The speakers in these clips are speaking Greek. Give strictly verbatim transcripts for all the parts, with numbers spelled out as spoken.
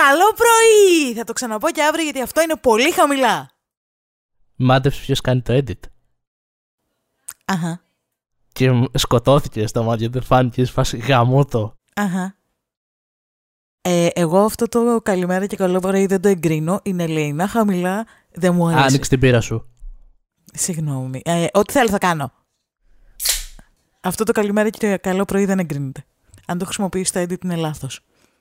Καλό πρωί! Θα το ξαναπώ και αύριο γιατί αυτό είναι πολύ χαμηλά. Μάντεψε ποιος κάνει το edit. Αχα. Και σκοτώθηκε στα μάτια, δεν φάνηκε, σφάσει γαμώτο. Αχα. Ε, εγώ αυτό το καλημέρα και καλό πρωί δεν το εγκρίνω. Είναι λεϊνά χαμηλά, δεν μου αρέσει. Άνοιξε την πύρα σου. Συγγνώμη. Ε, ό,τι θέλω θα κάνω. Αυτό το καλημέρα και το καλό πρωί δεν εγκρίνεται. Αν το χρησιμοποιείς στο edit είναι λάθος.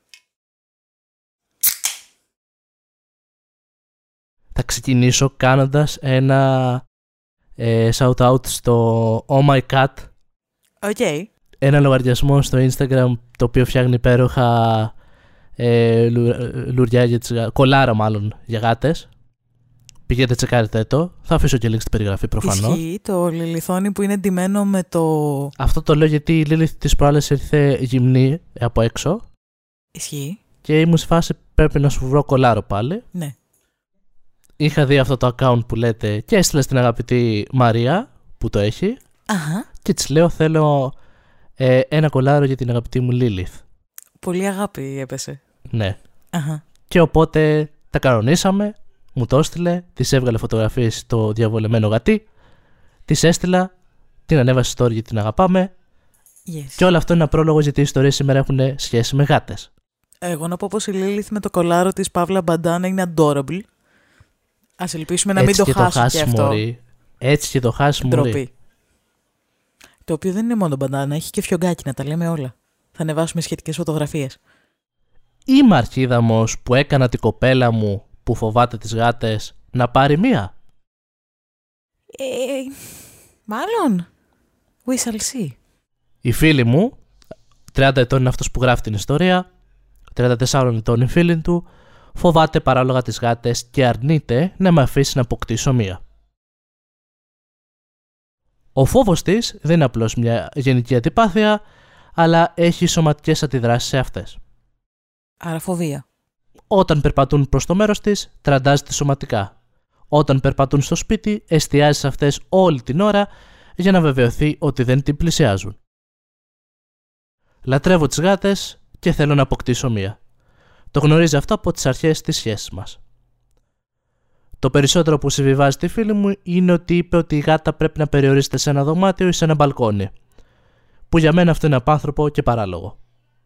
Θα ξεκινήσω κάνοντας ένα ε, shout-out στο Oh My Cat. Οκ. Okay. Ένα λογαριασμό στο Instagram το οποίο φτιάχνει υπέροχα ε, λου, λουριά για τις, κολάρα μάλλον για γάτες. Πηγαίνετε τσεκάρετε το. Θα αφήσω και link στην περιγραφή προφανώς. Ισχύει το λιλιθόνι που είναι εντυμένο με το... Αυτό το λέω γιατί η Λίλιθ της προάλλες ήρθε γυμνή από έξω. Ισχύει. Και ήμουν σε φάση πρέπει να σου βρω κολάρο πάλι. Ναι. Είχα δει αυτό το account που λέτε και έστειλα στην αγαπητή Μαρία που το έχει. Αχα. Και της λέω θέλω ε, ένα κολάρο για την αγαπητή μου Λίλιθ. Πολύ αγάπη έπεσε. Ναι. Αχα. Και οπότε τα κανονίσαμε, μου το έστειλε, της έβγαλε φωτογραφίες στο διαβολεμένο γατί, της έστειλα, την ανέβασε story γιατί την αγαπάμε. Yes. Και όλο αυτό είναι ένα πρόλογο γιατί οι ιστορίες σήμερα έχουν σχέση με γάτες. Εγώ να πω πως η Λίλιθ με το κολάρο της Παύλα Μπαντάνα είναι adorable. Ας ελπίσουμε να Έτσι μην το χάσει και αυτό. Μωρή. Έτσι και το χάσει μωρή. Το οποίο δεν είναι μόνο μπαντάνα, έχει και φιωγκάκι, να τα λέμε όλα. Θα ανεβάσουμε σχετικές φωτογραφίες. Είμαι αρχίδαμος που έκανα την κοπέλα μου που φοβάται τις γάτες να πάρει μία. Ε, μάλλον. We shall see. Η φίλη μου, τριάντα ετών είναι αυτός που γράφει την ιστορία, τριάντα τεσσάρων ετών η φίλη του, φοβάται παράλογα τις γάτες και αρνείται να με αφήσει να αποκτήσω μία. Ο φόβος της δεν είναι απλώς μια γενική αντιπάθεια, αλλά έχει σωματικές αντιδράσεις σε αυτές. Άρα φοβία. Όταν περπατούν προς το μέρος της, τραντάζεται σωματικά. Όταν περπατούν στο σπίτι, εστιάζει σε αυτές όλη την ώρα για να βεβαιωθεί ότι δεν την πλησιάζουν. Λατρεύω τις γάτες και θέλω να αποκτήσω μία. Το γνωρίζει αυτό από τις αρχές της σχέσης μας. Το περισσότερο που συμβιβάζει τη φίλη μου είναι ότι είπε ότι η γάτα πρέπει να περιορίζεται σε ένα δωμάτιο ή σε ένα μπαλκόνι, που για μένα αυτό είναι απάνθρωπο και παράλογο.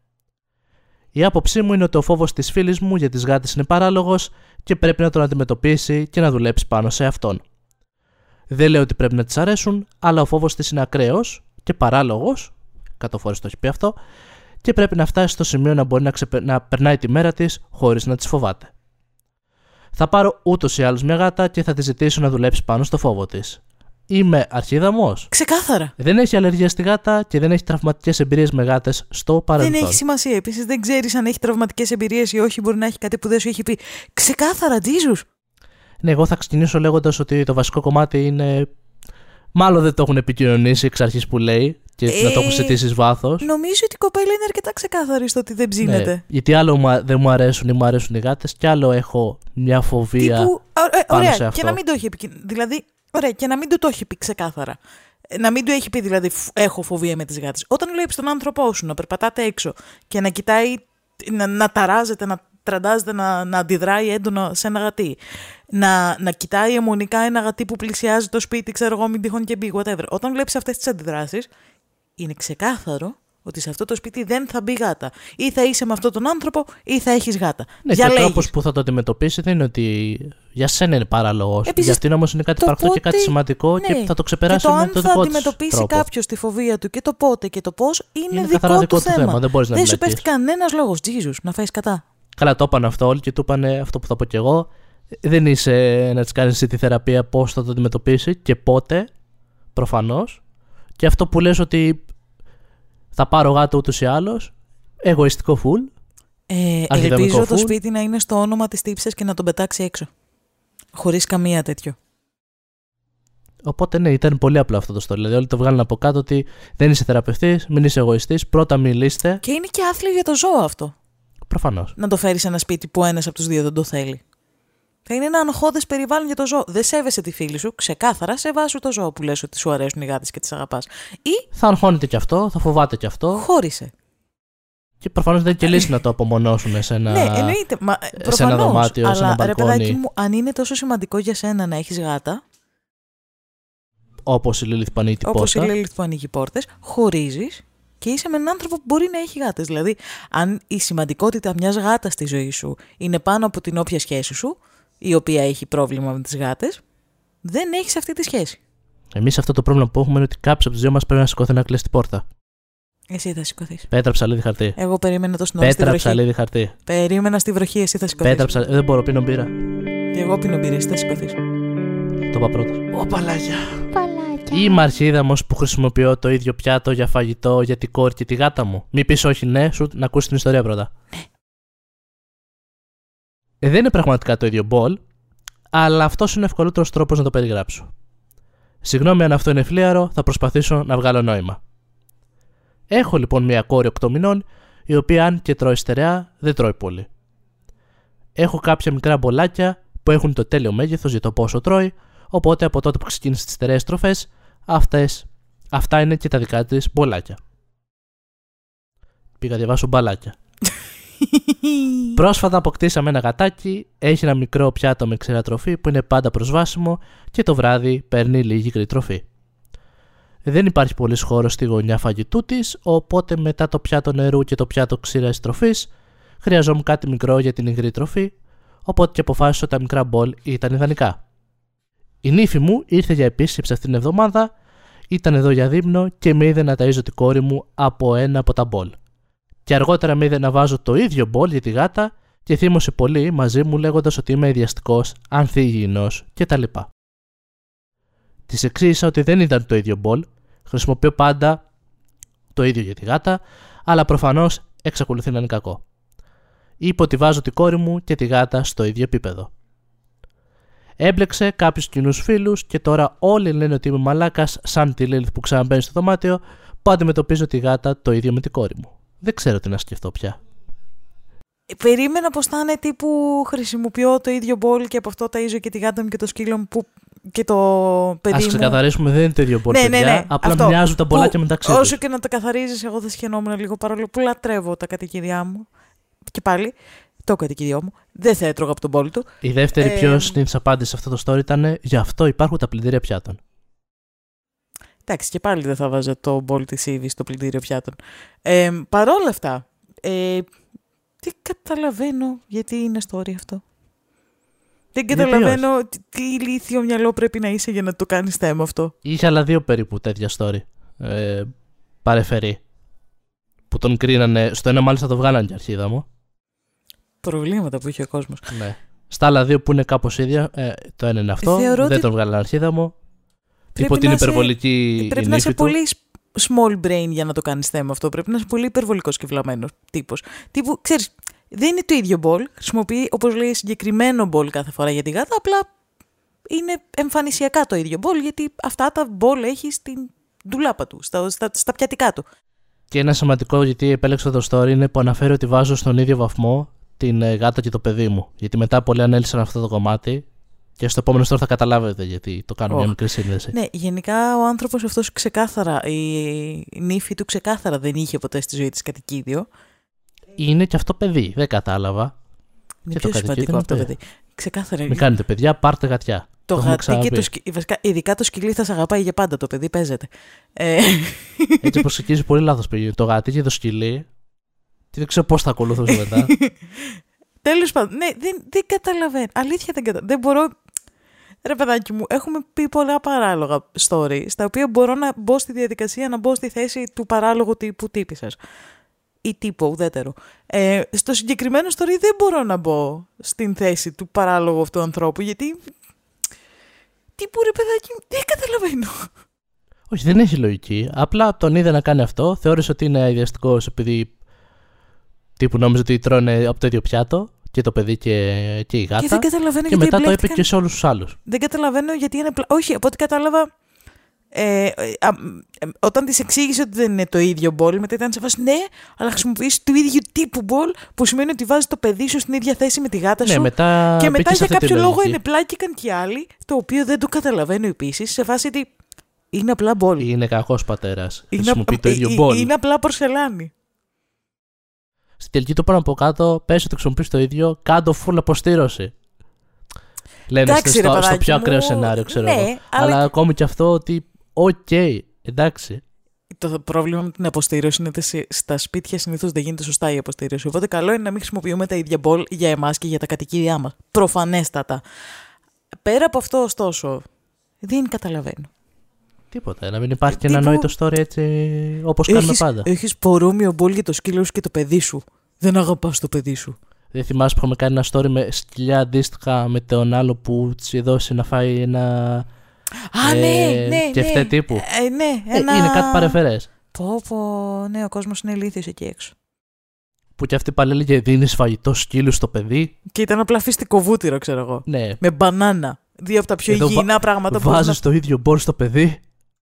Η άποψή μου είναι ότι ο φόβος της φίλης μου για τις γάτες είναι παράλογος και πρέπει να τον αντιμετωπίσει και να δουλέψει πάνω σε αυτόν. Δεν λέω ότι πρέπει να της αρέσουν, αλλά ο φόβος της είναι ακραίος και παράλογος, κάτω φορές το έχει πει αυτό, και πρέπει να φτάσει στο σημείο να μπορεί να, ξεπε... να περνάει τη μέρα της χωρίς να της φοβάται. Θα πάρω ούτως ή άλλως μια γάτα και θα τη ζητήσω να δουλέψει πάνω στο φόβο της. Είμαι αρχίδαμος. Ξεκάθαρα. Δεν έχει αλλεργία στη γάτα και δεν έχει τραυματικές εμπειρίες με γάτες στο παρελθόν. Δεν έχει σημασία. Επίσης δεν ξέρεις αν έχει τραυματικές εμπειρίες ή όχι. Μπορεί να έχει κάτι που δεν σου έχει πει. Ξεκάθαρα, Jesus. Ναι, εγώ θα ξεκινήσω λέγοντας ότι το βασικό κομμάτι είναι. Μάλλον δεν το έχουν επικοινωνήσει εξ αρχής που λέει και ε, να το έχουν ζητήσει εις βάθος. Νομίζω ότι η κοπέλα είναι αρκετά ξεκάθαρη στο ότι δεν ψήνεται. Ναι, γιατί άλλο δεν μου αρέσουν ή μου αρέσουν οι γάτες, και άλλο έχω μια φοβία. Τύπου, ε, πάνω ωραία, σε αυτό. Και να μην το έχει επικοινωνήσει. Δηλαδή, ωραία, και να μην του το έχει πει ξεκάθαρα. Να μην του έχει πει δηλαδή, έχω φοβία με τις γάτες. Όταν βλέπεις τον άνθρωπό σου να περπατάτε έξω και να κοιτάει, να, να ταράζεται, να τραντάζεται, να, να αντιδράει έντονα σε ένα γατί. Να, να κοιτάει αιμονικά ένα γατί που πλησιάζει το σπίτι, ξέρω εγώ, μην τυχόν και μπει, whatever. Όταν βλέπεις αυτές τις αντιδράσεις, είναι ξεκάθαρο ότι σε αυτό το σπίτι δεν θα μπει γάτα. Ή θα είσαι με αυτόν τον άνθρωπο, ή θα έχεις γάτα. Ναι, και ο τρόπος που θα το αντιμετωπίσει δεν είναι ότι για σένα είναι παράλογος. Για αυτήν όμως είναι κάτι παρθό και κάτι σημαντικό, ναι, και θα το ξεπεράσει με το δικό της τρόπο. Αν θα αντιμετωπίσει κάποιος τη φοβία του και το πότε και το πώς, είναι, είναι δικό, του, δικό του θέμα. θέμα. Δεν, μπορείς να δεν σου πέφτει κανένας λόγος, Jesus, να φάεις κατά. Καλά, το είπαν αυτό όλοι και του είπαν αυτό που θα πω κι εγώ. Δεν είσαι να της κάνεις εσύ τη θεραπεία πώς θα το αντιμετωπίσει και πότε, προφανώς. Και αυτό που λες ότι θα πάρω γάτο ούτως ή άλλως, εγωιστικό φουλ. Ε, ελπίζω το σπίτι να είναι στο όνομα της τύψης και να τον πετάξει έξω. Χωρίς καμία τέτοιο. Οπότε ναι, ήταν πολύ απλό αυτό το story. Δηλαδή, όλοι το βγάλουν από κάτω ότι δεν είσαι θεραπευτής, μην είσαι εγωιστής, πρώτα μιλήστε. Και είναι και άθλιο για το ζώο αυτό. Προφανώς. Να το φέρεις σε ένα σπίτι που ένας από τους δύο δεν το θέλει. Θα είναι ένα αγχώδες περιβάλλον για το ζώο. Δεν σέβεσαι τη φίλη σου, ξεκάθαρα σεβάσου το ζώο που λες ότι σου αρέσουν οι γάτες και τις αγαπάς. Ή θα αγχώνεται κι αυτό, θα φοβάται κι αυτό. Χώρισε. Και προφανώς δεν είναι και λύση να το απομονώσουν σε ένα, ναι, εννοείται. Μα, προφανώς, σε ένα δωμάτιο, αλλά, σε ένα μπαλκόνι. Ρε παιδάκι μου, αν είναι τόσο σημαντικό για σένα να έχεις γάτα. Όπως η Λίλιθ που ανοίγει την πόρτα. Όπως η Λίλιθ που ανοίγει πόρτες, χωρίζεις και είσαι με έναν άνθρωπο που μπορεί να έχει γάτες. Δηλαδή, αν η σημαντικότητα μιας γάτας στη ζωή σου είναι πάνω από την όποια σχέση σου, η οποία έχει πρόβλημα με τις γάτες, δεν έχεις αυτή τη σχέση. Εμείς αυτό το πρόβλημα που έχουμε είναι ότι κάποιος από τους δύο μας πρέπει να σηκώθει να κλείσει την πόρτα. Εσύ θα σηκωθείς. Πέτρα, ψαλίδι, χαρτί. Εγώ περίμενα το σνόρι στη Πέτρα, βροχή. ψαλίδι, χαρτί. Περίμενα στη βροχή, εσύ θα σηκωθείς. Πέτρα, ψαλίδι. Δεν μπορώ, πίνω μπύρα. Εγώ πίνω μπύρα, εσύ θα σηκωθείς. Το είπα πρώτα. Ω, παλάκια. Παλάκια. Ή η μαρχίδαμος που χρησιμοποιώ το ίδιο πιάτο για φαγητό για την κόρη και τη γάτα μου. Μη πεις όχι, ναι, σου να ακούσει την ιστορία πρώτα. Ναι. Ε, δεν είναι πραγματικά το ίδιο μπολ, αλλά αυτός είναι ο ευκολότερος τρόπος να το περιγράψω. Συγγνώμη αν αυτό είναι φλίαρο, θα προσπαθήσω να βγάλω νόημα. Έχω λοιπόν μια κόρη οκτώ μηνών, η οποία αν και τρώει στερεά, δεν τρώει πολύ. Έχω κάποια μικρά μπολάκια που έχουν το τέλειο μέγεθος για το πόσο τρώει, οπότε από τότε που ξεκίνησε τις στερεές τροφές, αυτές, αυτά είναι και τα δικά της μπολάκια. Πήγα να διαβάσω μπαλάκια. Πρόσφατα αποκτήσαμε ένα γατάκι, έχει ένα μικρό πιάτο με ξηρά τροφή που είναι πάντα προσβάσιμο και το βράδυ παίρνει λίγη υγρή τροφή. Δεν υπάρχει πολύς χώρος στη γωνιά φαγητού της, οπότε μετά το πιάτο νερού και το πιάτο ξηράς τροφής χρειαζόμουν κάτι μικρό για την υγρή τροφή, οπότε και αποφάσισα ότι τα μικρά μπολ ήταν ιδανικά. Η νύφη μου ήρθε για επίσκεψη αυτήν την εβδομάδα, ήταν εδώ για δείπνο και με είδε να ταΐζω την κόρη μου από ένα από τα μπολ. Και αργότερα με είδε να βάζω το ίδιο μπολ για τη γάτα και θύμωσε πολύ μαζί μου λέγοντας ότι είμαι ιδιαστικός, ανθυγιεινός κτλ. Της εξήγησα ότι δεν ήταν το ίδιο μπολ, χρησιμοποιώ πάντα το ίδιο για τη γάτα, αλλά προφανώς εξακολουθεί να είναι κακό. Είπε ότι βάζω την κόρη μου και τη γάτα στο ίδιο επίπεδο. Έμπλεξε κάποιους κοινούς φίλους και τώρα όλοι λένε ότι είμαι μαλάκας σαν τη Λίλιθ που ξαναμπαίνει στο δωμάτιο που αντιμετωπίζω τη γάτα το ίδιο με την κόρη μου. Δεν ξέρω τι να σκεφτώ πια. Περίμενα πως θα είναι τύπου χρησιμοποιώ το ίδιο μπολ και από αυτό ταΐζω και τη γάτα μου και το σκύλο μου που... και το παιδί Ας μου. ξεκαθαρίσουμε, δεν είναι το ίδιο μπολ, ναι, παιδιά. Ναι, ναι, απλά αυτό. μοιάζουν τα μπολάκια μεταξύ τους. Όσο και να τα καθαρίζεις, εγώ θα σχαινόμουν λίγο παρόλο που λατρεύω τα κατοικίδια μου. Και πάλι, το κατοικίδιό μου, δεν θα έτρωγα από τον μπολ του. Η δεύτερη ε, πιο συνήθις απάντηση σε αυτό το story ήταν γι' αυτό υπάρχουν τα πλυντήρια πιάτων. Εντάξει, και πάλι δεν θα βάζα το μπολ της Ήβης στο πλυντήριο πιάτων. Ε, Παρ' όλα αυτά, ε, δεν καταλαβαίνω γιατί είναι story αυτό. Δεν καταλαβαίνω τι, τι ηλίθιο μυαλό πρέπει να είσαι για να το κάνεις θέμα αυτό. Είχε άλλα δύο περίπου τέτοια story. Ε, παρεφερή. Που τον κρίνανε. Στο ένα μάλιστα το βγάλανε και αρχίδα μου. Προβλήματα που είχε ο κόσμος. Ναι. Στα άλλα δύο που είναι κάπως ίδια, ε, το ένα είναι αυτό. Θεωρώ δεν ότι τον βγάλανε αρχίδα μου. Πρέπει Είπε ότι είναι να υπερβολική σε, η πρέπει να είσαι νύφη του. πολύ small brain για να το κάνεις θέμα αυτό. Πρέπει να είσαι πολύ υπερβολικός κυβλαμένος τύπος. Τύπου, ξέρεις, δεν είναι το ίδιο μπολ. Χρησιμοποιεί, όπως λέει, συγκεκριμένο μπολ κάθε φορά για τη γάτα. Απλά είναι εμφανισιακά το ίδιο μπολ, γιατί αυτά τα μπολ έχει στην ντουλάπα του, στα, στα, στα πιατικά του. Και ένα σημαντικό γιατί επέλεξα το story είναι που αναφέρει ότι βάζω στον ίδιο βαθμό την ε, γάτα και το παιδί μου. Γιατί μετά πολλοί ανέλησαν αυτό το κομμάτι. Και στο επόμενο story θα καταλάβετε γιατί το κάνω oh. μια μικρή σύνδεση. Ναι, γενικά ο άνθρωπος αυτός ξεκάθαρα, η νύφη του ξεκάθαρα δεν είχε ποτέ στη ζωή της κατοικίδιο. Είναι και αυτό παιδί, δεν κατάλαβα. Είναι και πιο το σημαντικό αυτό παιδί. Ξεκάθαρα. Μην κάνετε παιδιά, πάρτε γατιά. Το, το γατί και το σκυλί, βασικά, ειδικά το σκυλί θα σε αγαπάει για πάντα, το παιδί παίζεται. Ε... Έτσι όπως ξεκίνησε πολύ λάθος παιδί. Το γατί και το σκυλί. Και δεν ξέρω πώς θα ακολουθούσε μετά. Τέλος πάντων, ναι, δεν, δεν καταλαβαίνω. Αλήθεια δεν καταλαβαίνω. Δεν μπορώ. Ρε παιδάκι μου, έχουμε πει πολλά παράλογα story, στα οποία μπορώ να μπω στη διαδικασία να μπω στη θέση του παράλογου τύπου τύπισσας. Ή τύπου ουδέτερου. Ε, στο συγκεκριμένο story δεν μπορώ να μπω στην θέση του παράλογου αυτού ανθρώπου, γιατί. Τύπου ρε παιδάκι μου, δεν καταλαβαίνω. Όχι, δεν έχει λογική. Απλά τον είδε να κάνει αυτό, θεώρησε ότι είναι αειδιαστικός επειδή τύπου νόμιζε ότι τρώνε από το ίδιο πιάτο. Και το παιδί και, και η γάτα. Και, δεν καταλαβαίνω και γιατί μετά εμπλέκτηκαν... το είπε και σε όλους τους άλλους. Δεν καταλαβαίνω γιατί είναι. Όχι, από ό,τι κατάλαβα. Ε, ε, ε, ε, όταν της εξήγησε ότι δεν είναι το ίδιο μπολ, μετά ήταν σε φάση ναι, αλλά χρησιμοποιείς του ίδιου τύπου μπολ, που σημαίνει ότι βάζεις το παιδί σου στην ίδια θέση με τη γάτα σου. Ναι, μετά και μετά για κάποιο λόγο λογική. ενεπλάκηκαν και άλλοι, το οποίο δεν το καταλαβαίνω επίσης, σε φάση ότι είναι απλά μπολ. Είναι κακός πατέρας. Είναι, Χρησιμοποιεί α... το ίδιο μπολ. Είναι απλά πορσελάνη. Στην τελική το πάνω από κάτω, πες ότι χρησιμοποιείς το ίδιο, κάτω full αποστήρωση. Λένε εντάξει, στο, ρε, στο πιο μου... ακραίο σενάριο, ξέρω ναι, εγώ. αλλά... αλλά ακόμη και αυτό ότι, οκ, okay, εντάξει. Το πρόβλημα με την αποστήρωση είναι ότι στα σπίτια συνήθως δεν γίνεται σωστά η αποστήρωση. Οπότε καλό είναι να μην χρησιμοποιούμε τα ίδια μπολ για εμάς και για τα κατοικίδια μας. Προφανέστατα. Πέρα από αυτό, ωστόσο, δεν καταλαβαίνω. Τίποτα. Να μην υπάρχει και Τύπου... ένα νόητο story έτσι όπως έχεις, κάνουμε πάντα. Έχεις παρόμοιο μπολ για το σκύλο σου και το παιδί σου. Δεν αγαπάς το παιδί σου. Δεν θυμάσαι που είχαμε κάνει ένα story με σκυλιά αντίστοιχα με τον άλλο που της δώσει να φάει ένα. Α, ε, ναι, ναι. Και ναι. τύπου. Ε, ναι, ένα... ε, είναι κάτι παρεφερές. Πω, πω, ναι, ο κόσμος είναι ηλίθιος εκεί έξω. Που κι αυτή πάλι έλεγε δίνεις φαγητό σκύλου στο παιδί. Και ήταν απλά φυστικό βούτυρο, ξέρω εγώ. Ναι. Με μπανάνα. Δύο από τα πιο υγιεινά βα... πράγματα που. Βάζεις να... το ίδιο μπολ στο παιδί.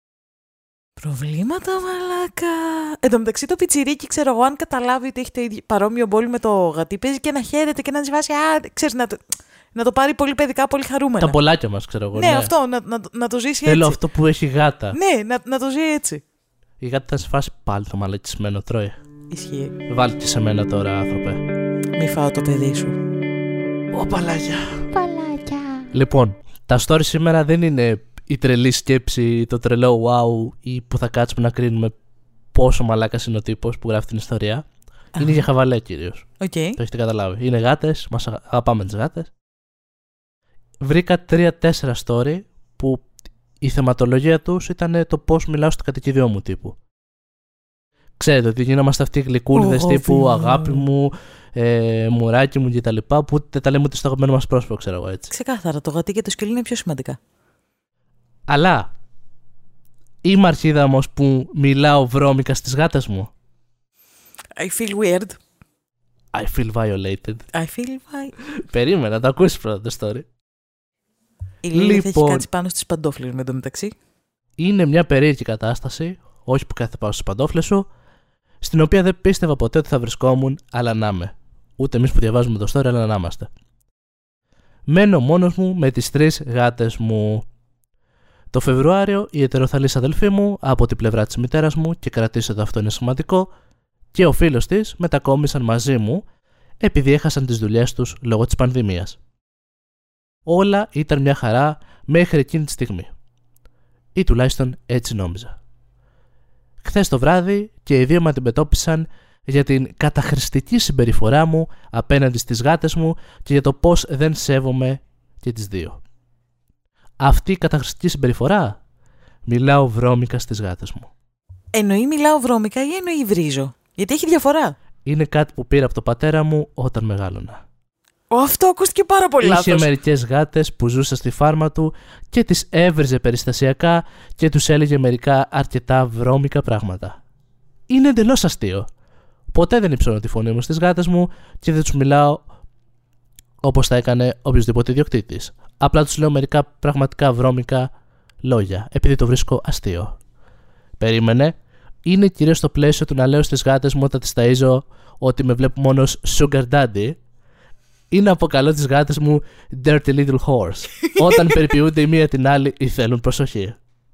Προβλήματα, μαλάκα. Εν τω μεταξύ το πιτσιρίκι, ξέρω εγώ, αν καταλάβει ότι έχει το ίδιο παρόμοιο μπολ με το γατί, παίζει και να χαίρεται και να τη βάσει. Α, ξέρεις, να το, να το πάρει πολύ παιδικά, πολύ χαρούμενα. Τα μπολάκια μας, ξέρω εγώ. Ναι, ναι. αυτό, να, να, να το ζήσει Θέλω έτσι. Θέλω αυτό που έχει γάτα. Ναι, να, να το ζει έτσι. Η γάτα θα σε φάσει πάλι το μαλακισμένο, τρώει. Ισχύει. Βάλτε και σε μένα τώρα, άνθρωπε. Μη φάω το παιδί σου. Ω, παλάκια. Παλάκια. Λοιπόν, τα story σήμερα δεν είναι η τρελή σκέψη, το τρελό wow ή που θα κάτσουμε να κρίνουμε πόσο μαλάκας είναι ο τύπος που γράφει την ιστορία. Uh-huh. Είναι για χαβαλέ κυρίως. Okay. Το έχετε καταλάβει. Είναι γάτες, μας αγαπάμε τις γάτες. Βρήκα τρία-τέσσερα story που η θεματολογία τους ήταν το πώς μιλάω στο κατοικίδιό μου τύπου. Ξέρετε ότι γίνομαστε αυτοί οι γλυκούλιδες oh, τύπου oh. αγάπη μου, ε, μουράκι μου κτλ. Που δεν τα λέμε ούτε στο αγαπημένο μας πρόσωπο, ξέρω εγώ έτσι. Ξεκάθαρα, το γατί και το σκυλί είναι πιο σημαντικά. Αλλά είμαι αρχίδαμος που μιλάω βρώμικα στις γάτες μου. I feel weird. I feel violated. I feel violated. Περίμενα, το ακούσεις πρώτα το story. Η Λίλη λοιπόν, θα έχει κάτσει πάνω στις παντόφλες με το μεταξύ. Είναι μια περίεργη κατάσταση, όχι που κάθεται πάνω στις παντόφλες σου, στην οποία δεν πίστευα ποτέ ότι θα βρισκόμουν, αλλά να είμαι. Ούτε εμείς που διαβάζουμε το story, αλλά να είμαστε. Μένω μόνος μου με τις τρεις γάτες μου. Το Φεβρουάριο η ετεροθαλής αδελφή μου από την πλευρά της μητέρας μου, και κρατήστε το, αυτό είναι σημαντικό, και ο φίλος της μετακόμισαν μαζί μου επειδή έχασαν τις δουλειές τους λόγω της πανδημίας. Όλα ήταν μια χαρά μέχρι εκείνη τη στιγμή. Ή τουλάχιστον έτσι νόμιζα. Χθες το βράδυ και οι δύο με αντιμετώπισαν για την καταχρηστική συμπεριφορά μου απέναντι στις γάτες μου και για το πώς δεν σέβομαι και τις δύο. Αυτή η καταχρηστική συμπεριφορά, μιλάω βρώμικα στις γάτες μου. Εννοεί μιλάω βρώμικα ή εννοεί βρίζω? Γιατί έχει διαφορά. Είναι κάτι που πήρα από το πατέρα μου όταν μεγάλωνα. Ο, αυτό ακούστηκε πάρα πολύ λάθος. Είχε μερικές γάτες που ζούσαν στη φάρμα του και τις έβριζε περιστασιακά και τους έλεγε μερικά αρκετά βρώμικα πράγματα. Είναι εντελώς αστείο. Ποτέ δεν υψώνω τη φωνή μου στις γάτες μου και δεν τους μιλάω όπως θα έκανε οποιοδήποτε ιδιοκτήτης. Απλά τους λέω μερικά πραγματικά βρώμικα λόγια, επειδή το βρίσκω αστείο. Περίμενε. Είναι κυρίως στο πλαίσιο του να λέω στις γάτες μου όταν τις ταΐζω ότι με βλέπουν μόνο ως sugar daddy. Είναι αποκαλώ τις γάτες μου dirty little horse όταν περιποιούνται η μία την άλλη ή θέλουν προσοχή.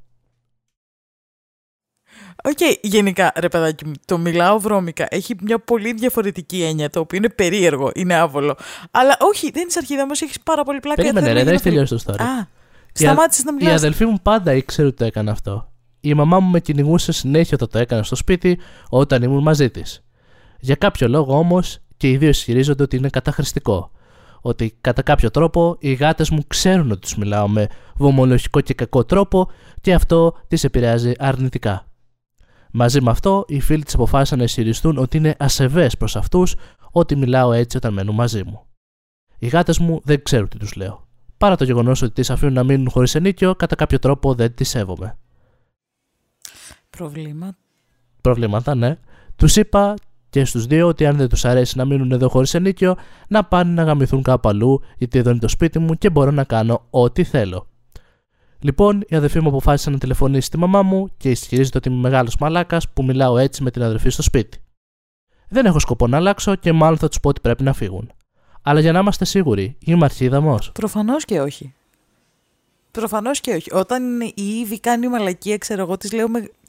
Οκ, okay, γενικά ρε παιδάκι μου, το μιλάω βρώμικα έχει μια πολύ διαφορετική έννοια, το οποίο είναι περίεργο, είναι άβολο. Αλλά όχι, δεν είσαι αρχίδαμος, έχεις πάρα πολύ πλάκα. Περίμενε ρε, δεν έχει τελειώσει το story. Α, σταμάτησες να μιλάς. Η αδελφή μου πάντα ήξερε ότι το έκανα αυτό. Η μαμά μου με κυνηγούσε συνέχεια όταν το έκανα στο σπίτι όταν ήμουν μαζί της. Για κάποιο λόγο όμως και οι δύο ισχυρίζονται ότι είναι καταχρηστικό. Ότι κατά κάποιο τρόπο οι γάτες μου ξέρουν ότι τους μιλάω με βομολογικό και κακό τρόπο και αυτό τις επηρεάζει αρνητικά. Μαζί με αυτό, οι φίλοι της αποφάσισαν να ισχυριστούν ότι είναι ασεβές προς αυτούς ότι μιλάω έτσι όταν μένουν μαζί μου. Οι γάτες μου δεν ξέρουν τι τους λέω. Παρά το γεγονός ότι τις αφήνουν να μείνουν χωρίς ενίκιο, κατά κάποιο τρόπο δεν τις σέβομαι. Προβλήματα. Προβλήματα, ναι. Τους είπα και στους δύο ότι αν δεν τους αρέσει να μείνουν εδώ χωρίς ενίκιο, να πάνε να γαμηθούν κάπου αλλού, γιατί εδώ είναι το σπίτι μου και μπορώ να κάνω ό,τι θέλω. Λοιπόν, η αδερφή μου αποφάσισε να τηλεφωνήσει στη μαμά μου και ισχυρίζεται ότι είμαι μεγάλος μαλάκας που μιλάω έτσι με την αδερφή στο σπίτι. Δεν έχω σκοπό να αλλάξω και μάλλον θα τους πω ότι πρέπει να φύγουν. Αλλά για να είμαστε σίγουροι, είμαι αρχίδαμος. Προφανώς και όχι. Προφανώς και όχι. Όταν η Ήβη κάνει μαλακία, ξέρω εγώ, της λέω με...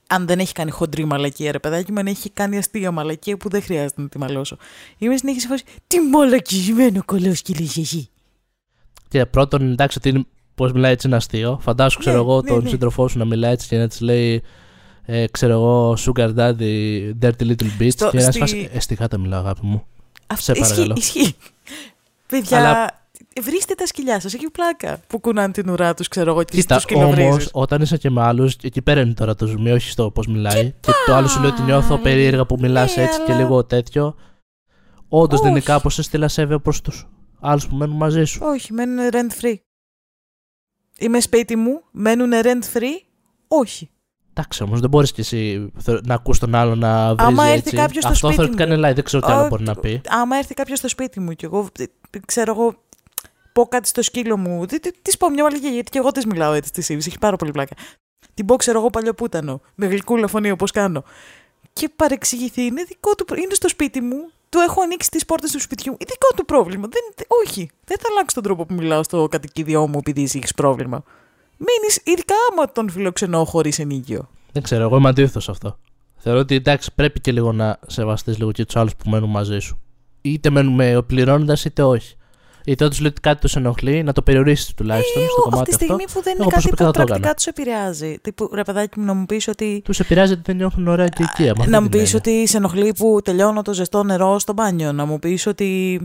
αν δεν έχει κάνει χοντρή μαλακία, ρε παιδάκι μου, αν έχει κάνει αστεία μαλακία που δεν χρειάζεται να τη μαλώσω. Είμαι συνέχεια σε φάση. Τι μαλακισμένο κολόσκυλο εσύ. Και πρώτον, εντάξει, ότι είναι, πώς μιλάει έτσι είναι αστείο. Φαντάσου, ξέρω ναι, εγώ, ναι, τον ναι. σύντροφό σου να μιλάει έτσι και να τη λέει, ε, ξέρω εγώ, Sugar Daddy, Dirty Little Bitch. Στο, και να στη... φάσει. Εστικά τα μιλάω, αγάπη μου. Αυτό σε παρακαλώ. Ισχύει. Ισχύει. Παιδιά. Αλλά... Βρίστε τα σκυλιά σας, έχει πλάκα που κουνάνε την ουρά τους, ξέρω εγώ, και τους σκυλοβρίζεις. Όμως, όταν είσαι και με άλλους, εκεί πέρα είναι τώρα το ζουμί, όχι στο πώς μιλάει. Και, και το άλλο σου λέει ότι νιώθω περίεργα που μιλάς ναι, έτσι αλλά... και λίγο τέτοιο. Όντως δεν είναι κάπως έστειλα σέβαιο προς τους άλλους που μένουν μαζί σου. Όχι, μένουν rent free. Είμαι σπίτι μου, μένουν rent free, όχι. Εντάξει, όμως δεν μπορείς κι εσύ να ακούς τον άλλο να βρίζει άμα έρθει έτσι. Κάποιος στο αυτό σπίτι θεωρητικά είναι live, δεν ξέρω τι άλλο μπορεί να πει. Άμα έρθει κάποιος στο σπίτι μου και εγώ, ξέρω εγώ, πω κάτι στο σκύλο μου, τη πω μια μαλακία, γιατί και εγώ τη μιλάω έτσι τη Ήβη, έχει πάρα πολύ πλάκα. Την πω, ξέρω εγώ, παλιοπούτανο, με γλυκούλα φωνή όπως κάνω. Και παρεξηγηθεί, είναι δικό του, είναι στο σπίτι μου, του έχω ανοίξει τις πόρτες του σπιτιού, είναι δικό του πρόβλημα. Δεν, όχι, δεν θα αλλάξει τον τρόπο που μιλάω στο κατοικίδιό μου επειδή εσύ έχεις πρόβλημα. Μείνεις, ειδικά άμα τον φιλοξενώ χωρίς ενίκιο. Δεν ξέρω, εγώ είμαι αντίθετος σε αυτό. Θεωρώ ότι εντάξει, πρέπει και λίγο να σεβαστείς λίγο και τους άλλους που μένουν μαζί σου. Είτε μένουμε πληρώνοντας είτε όχι. Είτε όντως λέει ότι κάτι τους ενοχλεί, να το περιορίσεις τουλάχιστον ε, στο κομμάτι αυτό. Αυτή τη στιγμή που δεν είναι κάτι που πρακτικά τους επηρεάζει. Τύπου, ρε παιδάκι μου, να μου πεις ότι. Τους επηρεάζει ότι δεν νιώθουν ωραία και οικία. Να μου πεις ότι σε ενοχλεί που τελειώνω το ζεστό νερό στο μπάνιο. Να μου πεις ότι.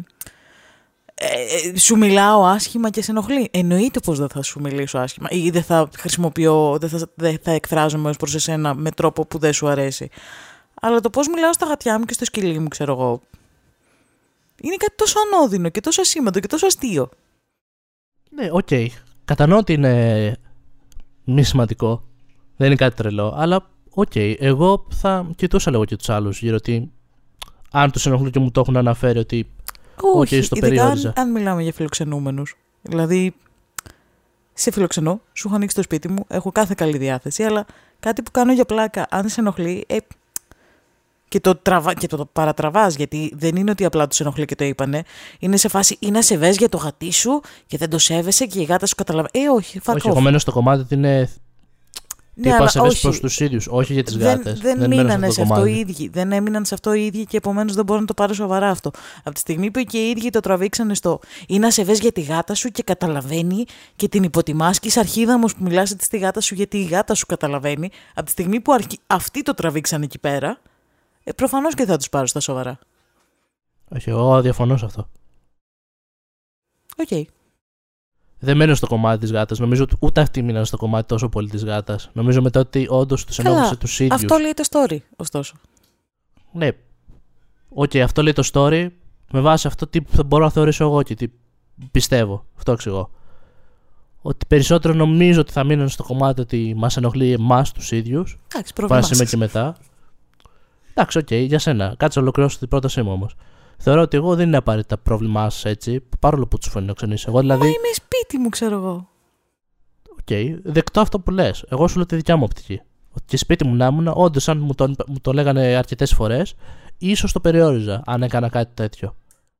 Ε, σου μιλάω άσχημα και σε ενοχλεί. Εννοείται πως δεν θα σου μιλήσω άσχημα ή δεν θα χρησιμοποιώ, δεν θα, δεν θα εκφράζομαι ως προς εσένα με τρόπο που δεν σου αρέσει. Αλλά το πώς μιλάω στα γατιά μου και στο σκυλί μου, ξέρω εγώ. Είναι κάτι τόσο ανώδυνο και τόσο ασήμαντο και τόσο αστείο. Ναι, οκ. Okay. Κατανοώ ότι είναι μη σημαντικό. Δεν είναι κάτι τρελό. Αλλά οκ. Okay. Εγώ θα κοιτούσα λίγο και τους άλλους γύρω ότι αν τους ενοχλούν και μου το έχουν αναφέρει ότι. Όχι, okay, στο ειδικά περιόριζα. Αν, αν μιλάμε για φιλοξενούμενους. Δηλαδή, σε φιλοξενώ, σου έχω ανοίξει το σπίτι μου, έχω κάθε καλή διάθεση, αλλά κάτι που κάνω για πλάκα, αν σε ενοχλεί. Ε, Και το, τραβα... και το παρατραβάς, γιατί δεν είναι ότι απλά τους ενοχλεί και το είπανε. Είναι σε φάση ή να σεβές για το γατί σου και δεν το σέβεσαι και η γάτα σου καταλαβαίνει. Ε, όχι, fuck off. Όχι, εγώ μένω στο κομμάτι ότι είναι. Ναι, είπα σεβές προς τους ίδιους, όχι για τις δεν, γάτες. Δεν, δεν μείνανε σε αυτό οι ίδιοι. Δεν έμειναν σε αυτό οι ίδιοι και επομένως δεν μπορώ να το πάρω σοβαρά αυτό. Από τη στιγμή που και οι ίδιοι το τραβήξανε στο ή να σεβές για τη γάτα σου και καταλαβαίνει και την υποτιμάς και είσαι αρχίδαμος που μιλάς στη γάτα σου γιατί η γάτα σου καταλαβαίνει. Από τη στιγμή που αρχι... αυτοί το τραβήξανε εκεί πέρα. Ε, προφανώς και θα τους πάρω στα σοβαρά. Όχι, εγώ διαφωνώ σε αυτό. Οκ. Okay. Δεν μένω στο κομμάτι της γάτας. Νομίζω ότι ούτε αυτοί μείναν στο κομμάτι τόσο πολύ της γάτας. Νομίζω μετά ότι όντως τους ενόχλησε τους ίδιους. Αυτό λέει το story, ωστόσο. Ναι. Οκ, okay, αυτό λέει το story. Με βάση αυτό τι μπορώ να θεωρήσω εγώ και τι πιστεύω. Αυτό εξηγώ. Ότι περισσότερο νομίζω ότι θα μείνουν στο κομμάτι ότι μας ενοχλεί εμάς τους ίδιους. Εντάξει, πρόβλημα. Πάνε και μετά. Εντάξει, οκ, okay, για σένα. Κάτσε να ολοκληρώσω την πρότασή μου όμως. Θεωρώ ότι εγώ δεν είναι απαραίτητα πρόβλημά σας έτσι, παρόλο που τους φιλοξενείς. Εγώ δηλαδή. Μα είμαι σπίτι μου, ξέρω εγώ. Οκ, okay, δεκτώ αυτό που λες. Εγώ σου λέω τη δικιά μου οπτική. Ότι και σπίτι μου να ήμουν, όντως αν μου το, μου το λέγανε αρκετές φορές, ίσως το περιόριζα αν έκανα κάτι τέτοιο.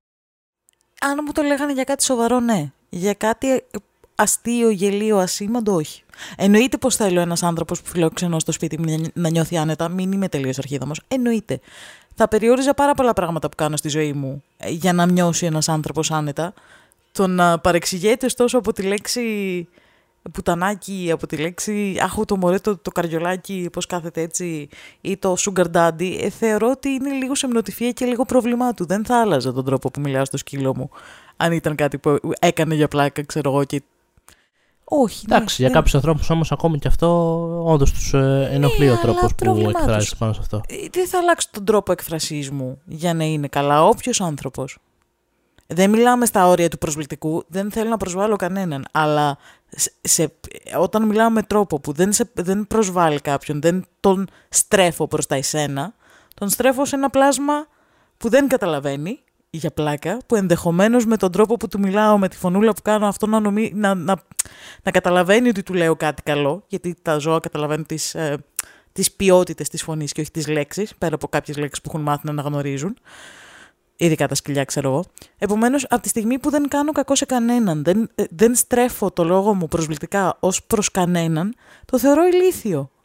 Αν μου το λέγανε για κάτι σοβαρό, ναι. Για κάτι αστείο, γελίο, ασήμαντο, όχι. Εννοείται πως θέλω ένας άνθρωπος που φιλοξενώ στο σπίτι μου να νιώθει άνετα, μην είμαι τελείως αρχίδαμος. Εννοείται. Θα περιόριζα πάρα πολλά πράγματα που κάνω στη ζωή μου για να νιώσει ένας άνθρωπος άνετα. Το να παρεξηγείται ωστόσο από τη λέξη πουτανάκι, από τη λέξη άχου το μωρέ το, το καριολάκι, πώς κάθεται έτσι, ή το sugar daddy, ε, θεωρώ ότι είναι λίγο σεμνοτυφία και λίγο πρόβλημά του. Δεν θα άλλαζα τον τρόπο που μιλάω στο σκύλο μου, αν ήταν κάτι που έκανε για πλάκα, ξέρω εγώ, και όχι. Εντάξει, ναι, για κάποιους ανθρώπους όμως ακόμη και αυτό όντως τους ε, ενοχλεί ναι, ο τρόπος που εκφράζεις πάνω σε αυτό. Δεν θα αλλάξει τον τρόπο εκφρασής μου για να είναι καλά όποιος άνθρωπος. Δεν μιλάμε στα όρια του προσβλητικού, δεν θέλω να προσβάλλω κανέναν, αλλά σε, σε, όταν μιλάω με τρόπο που δεν, σε, δεν προσβάλλει κάποιον, δεν τον στρέφω προς τα εσένα, τον στρέφω σε ένα πλάσμα που δεν καταλαβαίνει, για πλάκα, που ενδεχομένως με τον τρόπο που του μιλάω, με τη φωνούλα που κάνω, αυτό να, νομί, να, να, να καταλαβαίνει ότι του λέω κάτι καλό, γιατί τα ζώα καταλαβαίνουν τις, ε, τις ποιότητες της φωνής και όχι τις λέξεις, πέρα από κάποιες λέξεις που έχουν μάθει να αναγνωρίζουν. Ειδικά τα σκυλιά, ξέρω εγώ. Επομένως, από τη στιγμή που δεν κάνω κακό σε κανέναν, δεν, δεν στρέφω το λόγο μου προσβλητικά ως προς κανέναν, το θεωρώ ηλίθιο.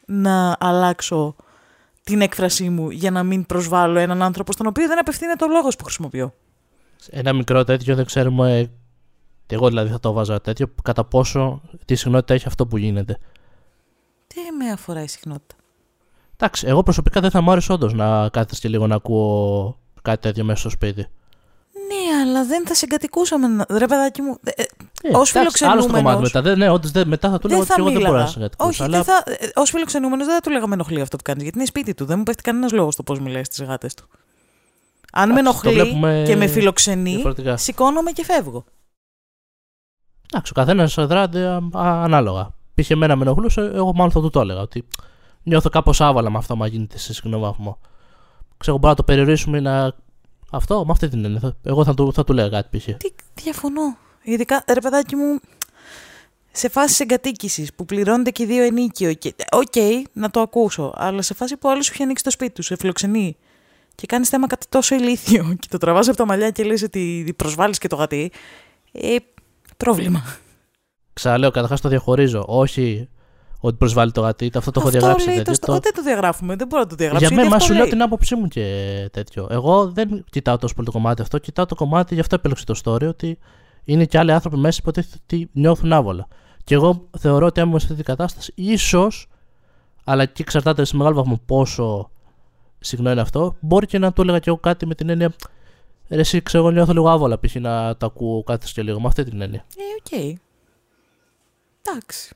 να αλλάξω την έκφρασή μου για να μην προσβάλλω έναν άνθρωπο στον οποίο δεν απευθύνεται ο λόγος που χρησιμοποιώ. Ένα μικρό τέτοιο δεν ξέρουμε, εγώ δηλαδή θα το βάζα τέτοιο, κατά πόσο τη συχνότητα έχει αυτό που γίνεται. Τι με αφορά η συχνότητα? Εντάξει, εγώ προσωπικά δεν θα μου άρεσε όντως να κάθεσαι και λίγο να ακούω κάτι τέτοιο μέσα στο σπίτι. Ναι, αλλά δεν θα συγκατοικούσαμε. Ρε παιδάκι μου, ε, ε, ως φιλοξενούμενος. Άλλο το κομμάτι μετά. Δεν, ναι, όντως, δεν, μετά θα του λέγα ότι εγώ δεν μπορώ να συγκατοικούσω. Όχι, αλλά... θα, ε, ως φιλοξενούμενος δεν θα του λέγαμε ενοχλεί αυτό που κάνεις, γιατί είναι σπίτι του. Δεν μου πέφτει κανένας λόγος στο πώς μιλάει στις γάτες του. Αν με ενοχλεί και με φιλοξενεί, σηκώνομαι και φεύγω. Εντάξει, ο καθένας δράται ανάλογα. Π.χ. εμένα με ενοχλούσε, εγώ μάλλον θα του το έλεγα. Ότι νιώθω κάπως άβαλα με αυτό, μα γίνεται σε συχνό βαθμό. Ξέρω, μπορούμε να το περιορίσουμε να. Αυτό, με αυτή την έννοια. Εγώ θα του, θα του λέγα κάτι π.χ. Τι, διαφωνώ. Ειδικά, ρε παιδάκι μου, σε φάση εγκατοίκησης που πληρώνεται και δύο ενίκιο. Οκ, okay, να το ακούσω. Αλλά σε φάση που άλλο σου έχει ανοίξει το σπίτι του, σε φιλοξενεί και κάνει θέμα κάτι τόσο ηλίθιο και το τραβάς από τα μαλλιά και λες ότι προσβάλλεις και το γατί. Ε, πρόβλημα. Ξαναλέω, καταρχάς το διαχωρίζω. Όχι ότι προσβάλλει το γατί, αυτό το έχω διαγράψει. Λέει, τέτοιο, το... Το... Δεν το διαγράφουμε, δεν μπορώ να το διαγράψω. Για μένα, σου λέω την άποψή μου και τέτοιο. Εγώ δεν κοιτάω τόσο πολύ το κομμάτι αυτό, κοιτάω το κομμάτι, γι' αυτό επέλεξε το story, ότι είναι και άλλοι άνθρωποι μέσα που ότι νιώθουν άβολα. Και εγώ θεωρώ ότι αν είμαι σε αυτή την κατάσταση, ίσως, αλλά και εξαρτάται σε μεγάλο βαθμό πόσο συχνό είναι αυτό, μπορεί και να του έλεγα και εγώ κάτι με την έννοια. Ρε, εσύ ξέρω, εγώ νιώθω λίγο άβολα π.χ. να το ακούω κάτι και λίγο με αυτή την έννοια. Ε, οκ. Okay. Εντάξει.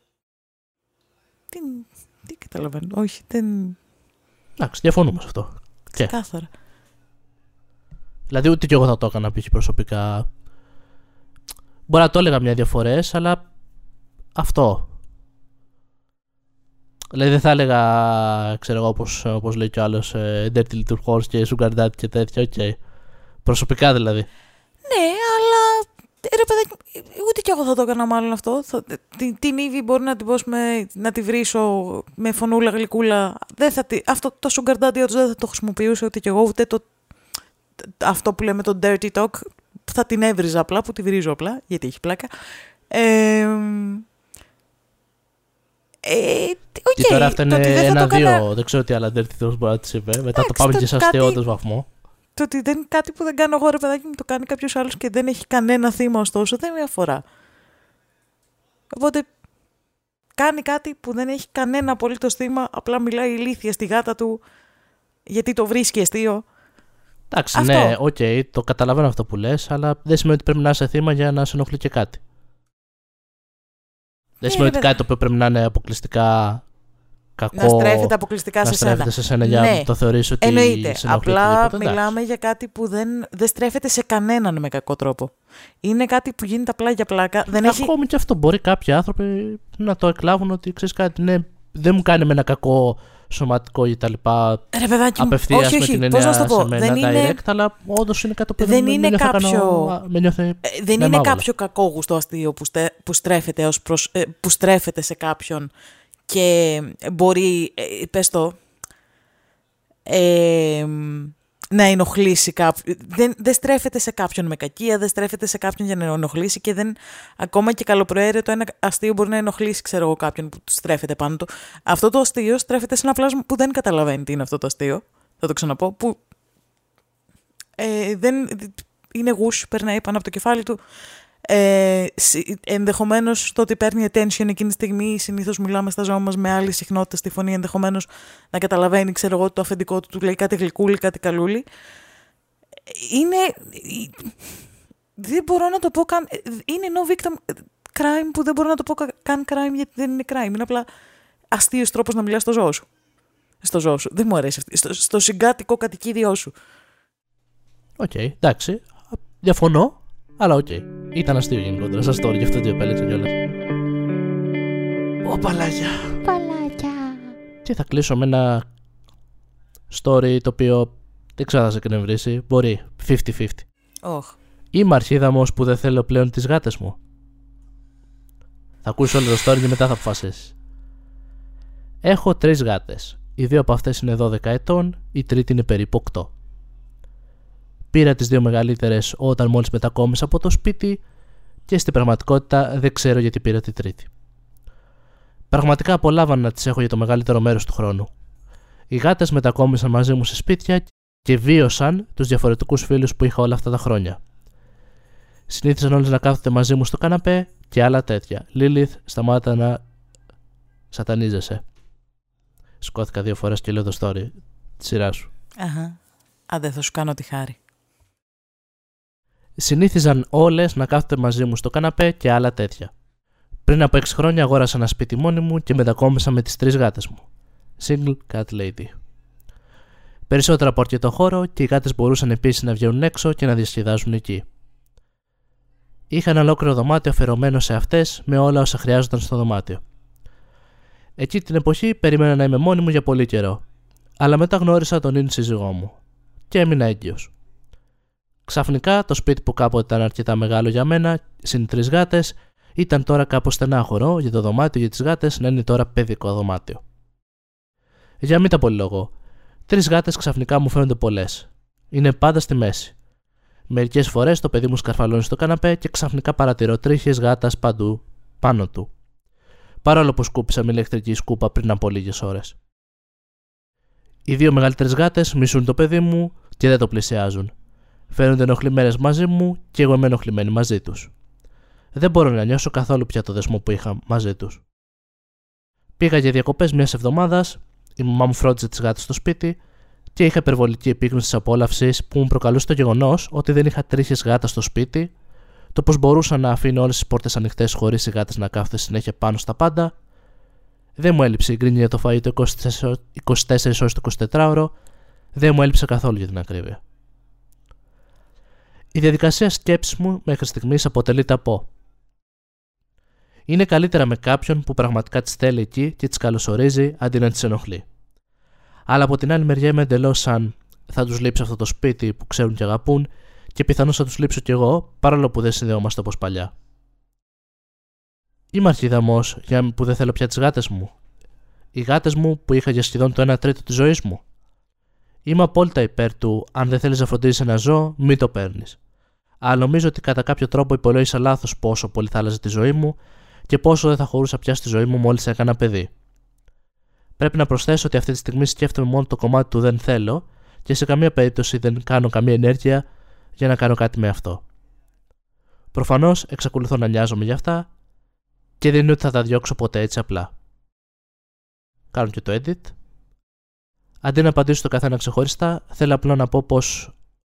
Τι, τι καταλαβαίνω. Όχι, δεν. Εντάξει, διαφωνούμε σε αυτό. Ξεκάθαρα. Δηλαδή, ούτε κι εγώ θα το έκανα π.χ. προσωπικά. Μπορεί να το έλεγα μια-δύο φορές, αλλά αυτό. Δηλαδή, δεν θα έλεγα, ξέρω εγώ, όπως, όπως λέει κι ο άλλος, Dirty Little Horse και Sugar Daddy και τέτοια. Οκ. Okay. Προσωπικά δηλαδή. Ναι, αλλά. Ρε παιδάκι, ούτε κι εγώ θα το έκανα μάλλον αυτό. Θα, την, την Ήβη μπορεί να την πω με, να τη βρίσω με φωνούλα γλυκούλα. Δεν θα τη, αυτό το sugar daddy όντως δεν θα το χρησιμοποιούσα ούτε κι εγώ, ούτε το, αυτό που λέμε το dirty talk. Θα την έβριζα απλά, που τη βρίζω απλά, γιατί έχει πλάκα. Ε, ε, okay, και τώρα αυτά είναι ένα-δύο, έκανα... δεν ξέρω τι άλλα dirty talks μπορεί να τις είπε. Μετά το πάμε και σε αστείωτος βαθμό. Το ότι δεν, κάτι που δεν κάνω εγώ, ρε παιδάκι μου, το κάνει κάποιος άλλος και δεν έχει κανένα θύμα, ωστόσο δεν με αφορά. Οπότε κάνει κάτι που δεν έχει κανένα απολύτως θύμα, απλά μιλάει ηλίθια στη γάτα του γιατί το βρίσκει αστείο. Εντάξει, αυτό. Ναι, οκ, okay, το καταλαβαίνω αυτό που λες, αλλά δεν σημαίνει ότι πρέπει να είσαι θύμα για να σε ενοχλεί και κάτι. Δεν ε, σημαίνει ότι κάτι το οποίο πρέπει να είναι αποκλειστικά κακό, να στρέφεται αποκλειστικά να σε σένα. Να στρέφεται σε σένα για ναι. να το θεωρείς ότι εννοείται. σε ενοχλεί. Απλά μιλάμε για κάτι που δεν, δεν στρέφεται σε κανέναν με κακό τρόπο. Είναι κάτι που γίνεται απλά για πλάκα. Δεν Ακόμη έχει... και αυτό μπορεί κάποιοι άνθρωποι να το εκλάβουν ότι ξέρεις κάτι, ναι, δεν μου κάνει με ένα κακό σωματικό ή τα λοιπά. Ρε παιδάκι μου, απευθείας όχι, όχι, με την πώς έννοια να το πω. σε μένα, δεν είναι... direct, αλλά όντως είναι κάτι που δεν με, είναι με κάποιο... κάνω, με νιώθει, δεν με είναι μάβολα. κάποιο κακόγουστο αστείο που, στε... που, στρέφεται ως προς... ε, που στρέφεται σε κάποιον και μπορεί, ε, πες το, ε, να ενοχλήσει κάποιον. Δεν, δεν στρέφεται σε κάποιον με κακία, δεν στρέφεται σε κάποιον για να ενοχλήσει και δεν, ακόμα και καλοπροαίρετο ένα αστείο μπορεί να ενοχλήσει, ξέρω εγώ, κάποιον που στρέφεται πάνω του. Αυτό το αστείο στρέφεται σε ένα πλάσμα που δεν καταλαβαίνει τι είναι αυτό το αστείο. Θα το ξαναπώ. Που ε, δεν, είναι γους, περνάει πάνω από το κεφάλι του. Ε, ενδεχομένως το ότι παίρνει attention εκείνη τη στιγμή, συνήθως μιλάμε στα ζώα μας με άλλη συχνότητα στη φωνή, ενδεχομένως να καταλαβαίνει, ξέρω εγώ, το αφεντικό του, του λέει κάτι γλυκούλι, κάτι καλούλι. Είναι, δεν μπορώ να το πω καν, είναι no victim crime που δεν μπορώ να το πω καν crime γιατί δεν είναι crime, είναι απλά αστείος τρόπος να μιλάς στο ζώο σου. Στο ζώο σου, δεν μου αρέσει αυτή, στο, στο συγκάτοικο κατοικίδιό σου. Οκ, okay, εντάξει, διαφωνώ. Αλλά οκ. Okay. Ήταν αστείο γενικότερα σαν story, γι' αυτό το επέλεξα κιόλας. Ω, παλάκια. Παλάκια. Και θα κλείσω με ένα story το οποίο δεν ξέρω θα σε εκνευρίσει. Μπορεί. πενήντα πενήντα. Oh. Είμαι αρχίδαμος που δεν θέλω πλέον τις γάτες μου. Θα ακούσεις όλο το story και μετά θα αποφασίσεις. Έχω τρεις γάτες. Οι δύο από αυτές είναι δώδεκα ετών, η τρίτη είναι περίπου οκτώ. Πήρα τις δύο μεγαλύτερες όταν μόλις μετακόμισα από το σπίτι και στην πραγματικότητα δεν ξέρω γιατί πήρα τη τρίτη. Πραγματικά απολάβανα να τις έχω για το μεγαλύτερο μέρος του χρόνου. Οι γάτες μετακόμισαν μαζί μου σε σπίτια και βίωσαν τους διαφορετικούς φίλους που είχα όλα αυτά τα χρόνια. Συνήθιζαν όλες να κάθονται μαζί μου στο καναπέ και άλλα τέτοια. Λίλιθ, σταμάτα να σατανίζεσαι. Σκόθηκα δύο φορές και λέω το story τη σειρά σου. Αχα. Αν δεν θα σου κάνω τη χάρη. Συνήθιζαν όλες να κάθονται μαζί μου στο καναπέ και άλλα τέτοια. Πριν από έξι χρόνια αγόρασα ένα σπίτι μόνη μου και μετακόμισα με τις τρεις γάτες μου. Single cat lady. Περισσότερα από αρκετό χώρο και οι γάτες μπορούσαν επίσης να βγαίνουν έξω και να διασκεδάζουν εκεί. Είχα ένα ολόκληρο δωμάτιο αφιερωμένο σε αυτές με όλα όσα χρειάζονταν στο δωμάτιο. Εκεί την εποχή περίμενα να είμαι μόνη μου για πολύ καιρό, αλλά μετά γνώρισα τον ίν σύζυγό μου και έμεινα έγκυος. Ξαφνικά το σπίτι που κάποτε ήταν αρκετά μεγάλο για μένα, συν τρεις γάτες, ήταν τώρα κάπως στενάχωρο για το δωμάτιο για τις γάτες να είναι τώρα παιδικό δωμάτιο. Για μην τα πολυλογώ, τρεις γάτες ξαφνικά μου φαίνονται πολλές. Είναι πάντα στη μέση. Μερικές φορές το παιδί μου σκαρφαλώνει στο καναπέ και ξαφνικά παρατηρώ τρίχες γάτας παντού πάνω του. Παρόλο που σκούπισα με ηλεκτρική σκούπα πριν από λίγες ώρες. Οι δύο μεγαλύτερες γάτες μισούν το παιδί μου και δεν το πλησιάζουν. Φαίνονται ενοχλημένες μαζί μου και εγώ είμαι ενοχλημένη μαζί τους. Δεν μπορώ να νιώσω καθόλου πια το δεσμό που είχα μαζί τους. Πήγα για διακοπές μιας εβδομάδας, η μαμά μου φρόντιζε τις γάτες στο σπίτι και είχα υπερβολική επίγνωση της απόλαυσης που μου προκαλούσε το γεγονός ότι δεν είχα τρίχες γάτα στο σπίτι, το πως μπορούσα να αφήνω όλες τις πόρτες ανοιχτές χωρίς οι γάτες να κάθονται συνέχεια πάνω στα πάντα. Δεν μου έλειψε η γκρίνια για το φαΐ το είκοσι τέσσερις ώρες το εικοσιτετράωρο, δεν μου έλειψε καθόλου για την ακρίβεια. Η διαδικασία σκέψης μου μέχρι στιγμής αποτελείται από: είναι καλύτερα με κάποιον που πραγματικά τις θέλει εκεί και τις καλωσορίζει αντί να τις ενοχλεί. Αλλά από την άλλη μεριά είμαι εντελώς σαν θα τους λείψει αυτό το σπίτι που ξέρουν και αγαπούν και πιθανώς θα τους λείψω κι εγώ παρόλο που δεν συνδεόμαστε όπως παλιά. Είμαι αρχίδαμος για που δεν θέλω πια τις γάτες μου. Οι γάτες μου που είχα για σχεδόν το ένα τρίτο της ζωής μου. Είμαι απόλυτα υπέρ του αν δεν θέλεις να φροντίζεις ένα ζώο, μην το παίρνεις. Αλλά νομίζω ότι κατά κάποιο τρόπο υπολόγισα λάθος πόσο πολύ θα άλλαζε τη ζωή μου και πόσο δεν θα χωρούσα πια στη ζωή μου μόλις έκανα παιδί. Πρέπει να προσθέσω ότι αυτή τη στιγμή σκέφτομαι μόνο το κομμάτι του δεν θέλω και σε καμία περίπτωση δεν κάνω καμία ενέργεια για να κάνω κάτι με αυτό. Προφανώς εξακολουθώ να νοιάζομαι για αυτά και δεν είναι ότι θα τα διώξω ποτέ έτσι απλά. Κάνω και το edit. Αντί να απαντήσω στο καθένα ξεχωριστά, θέλω απλά να πω πως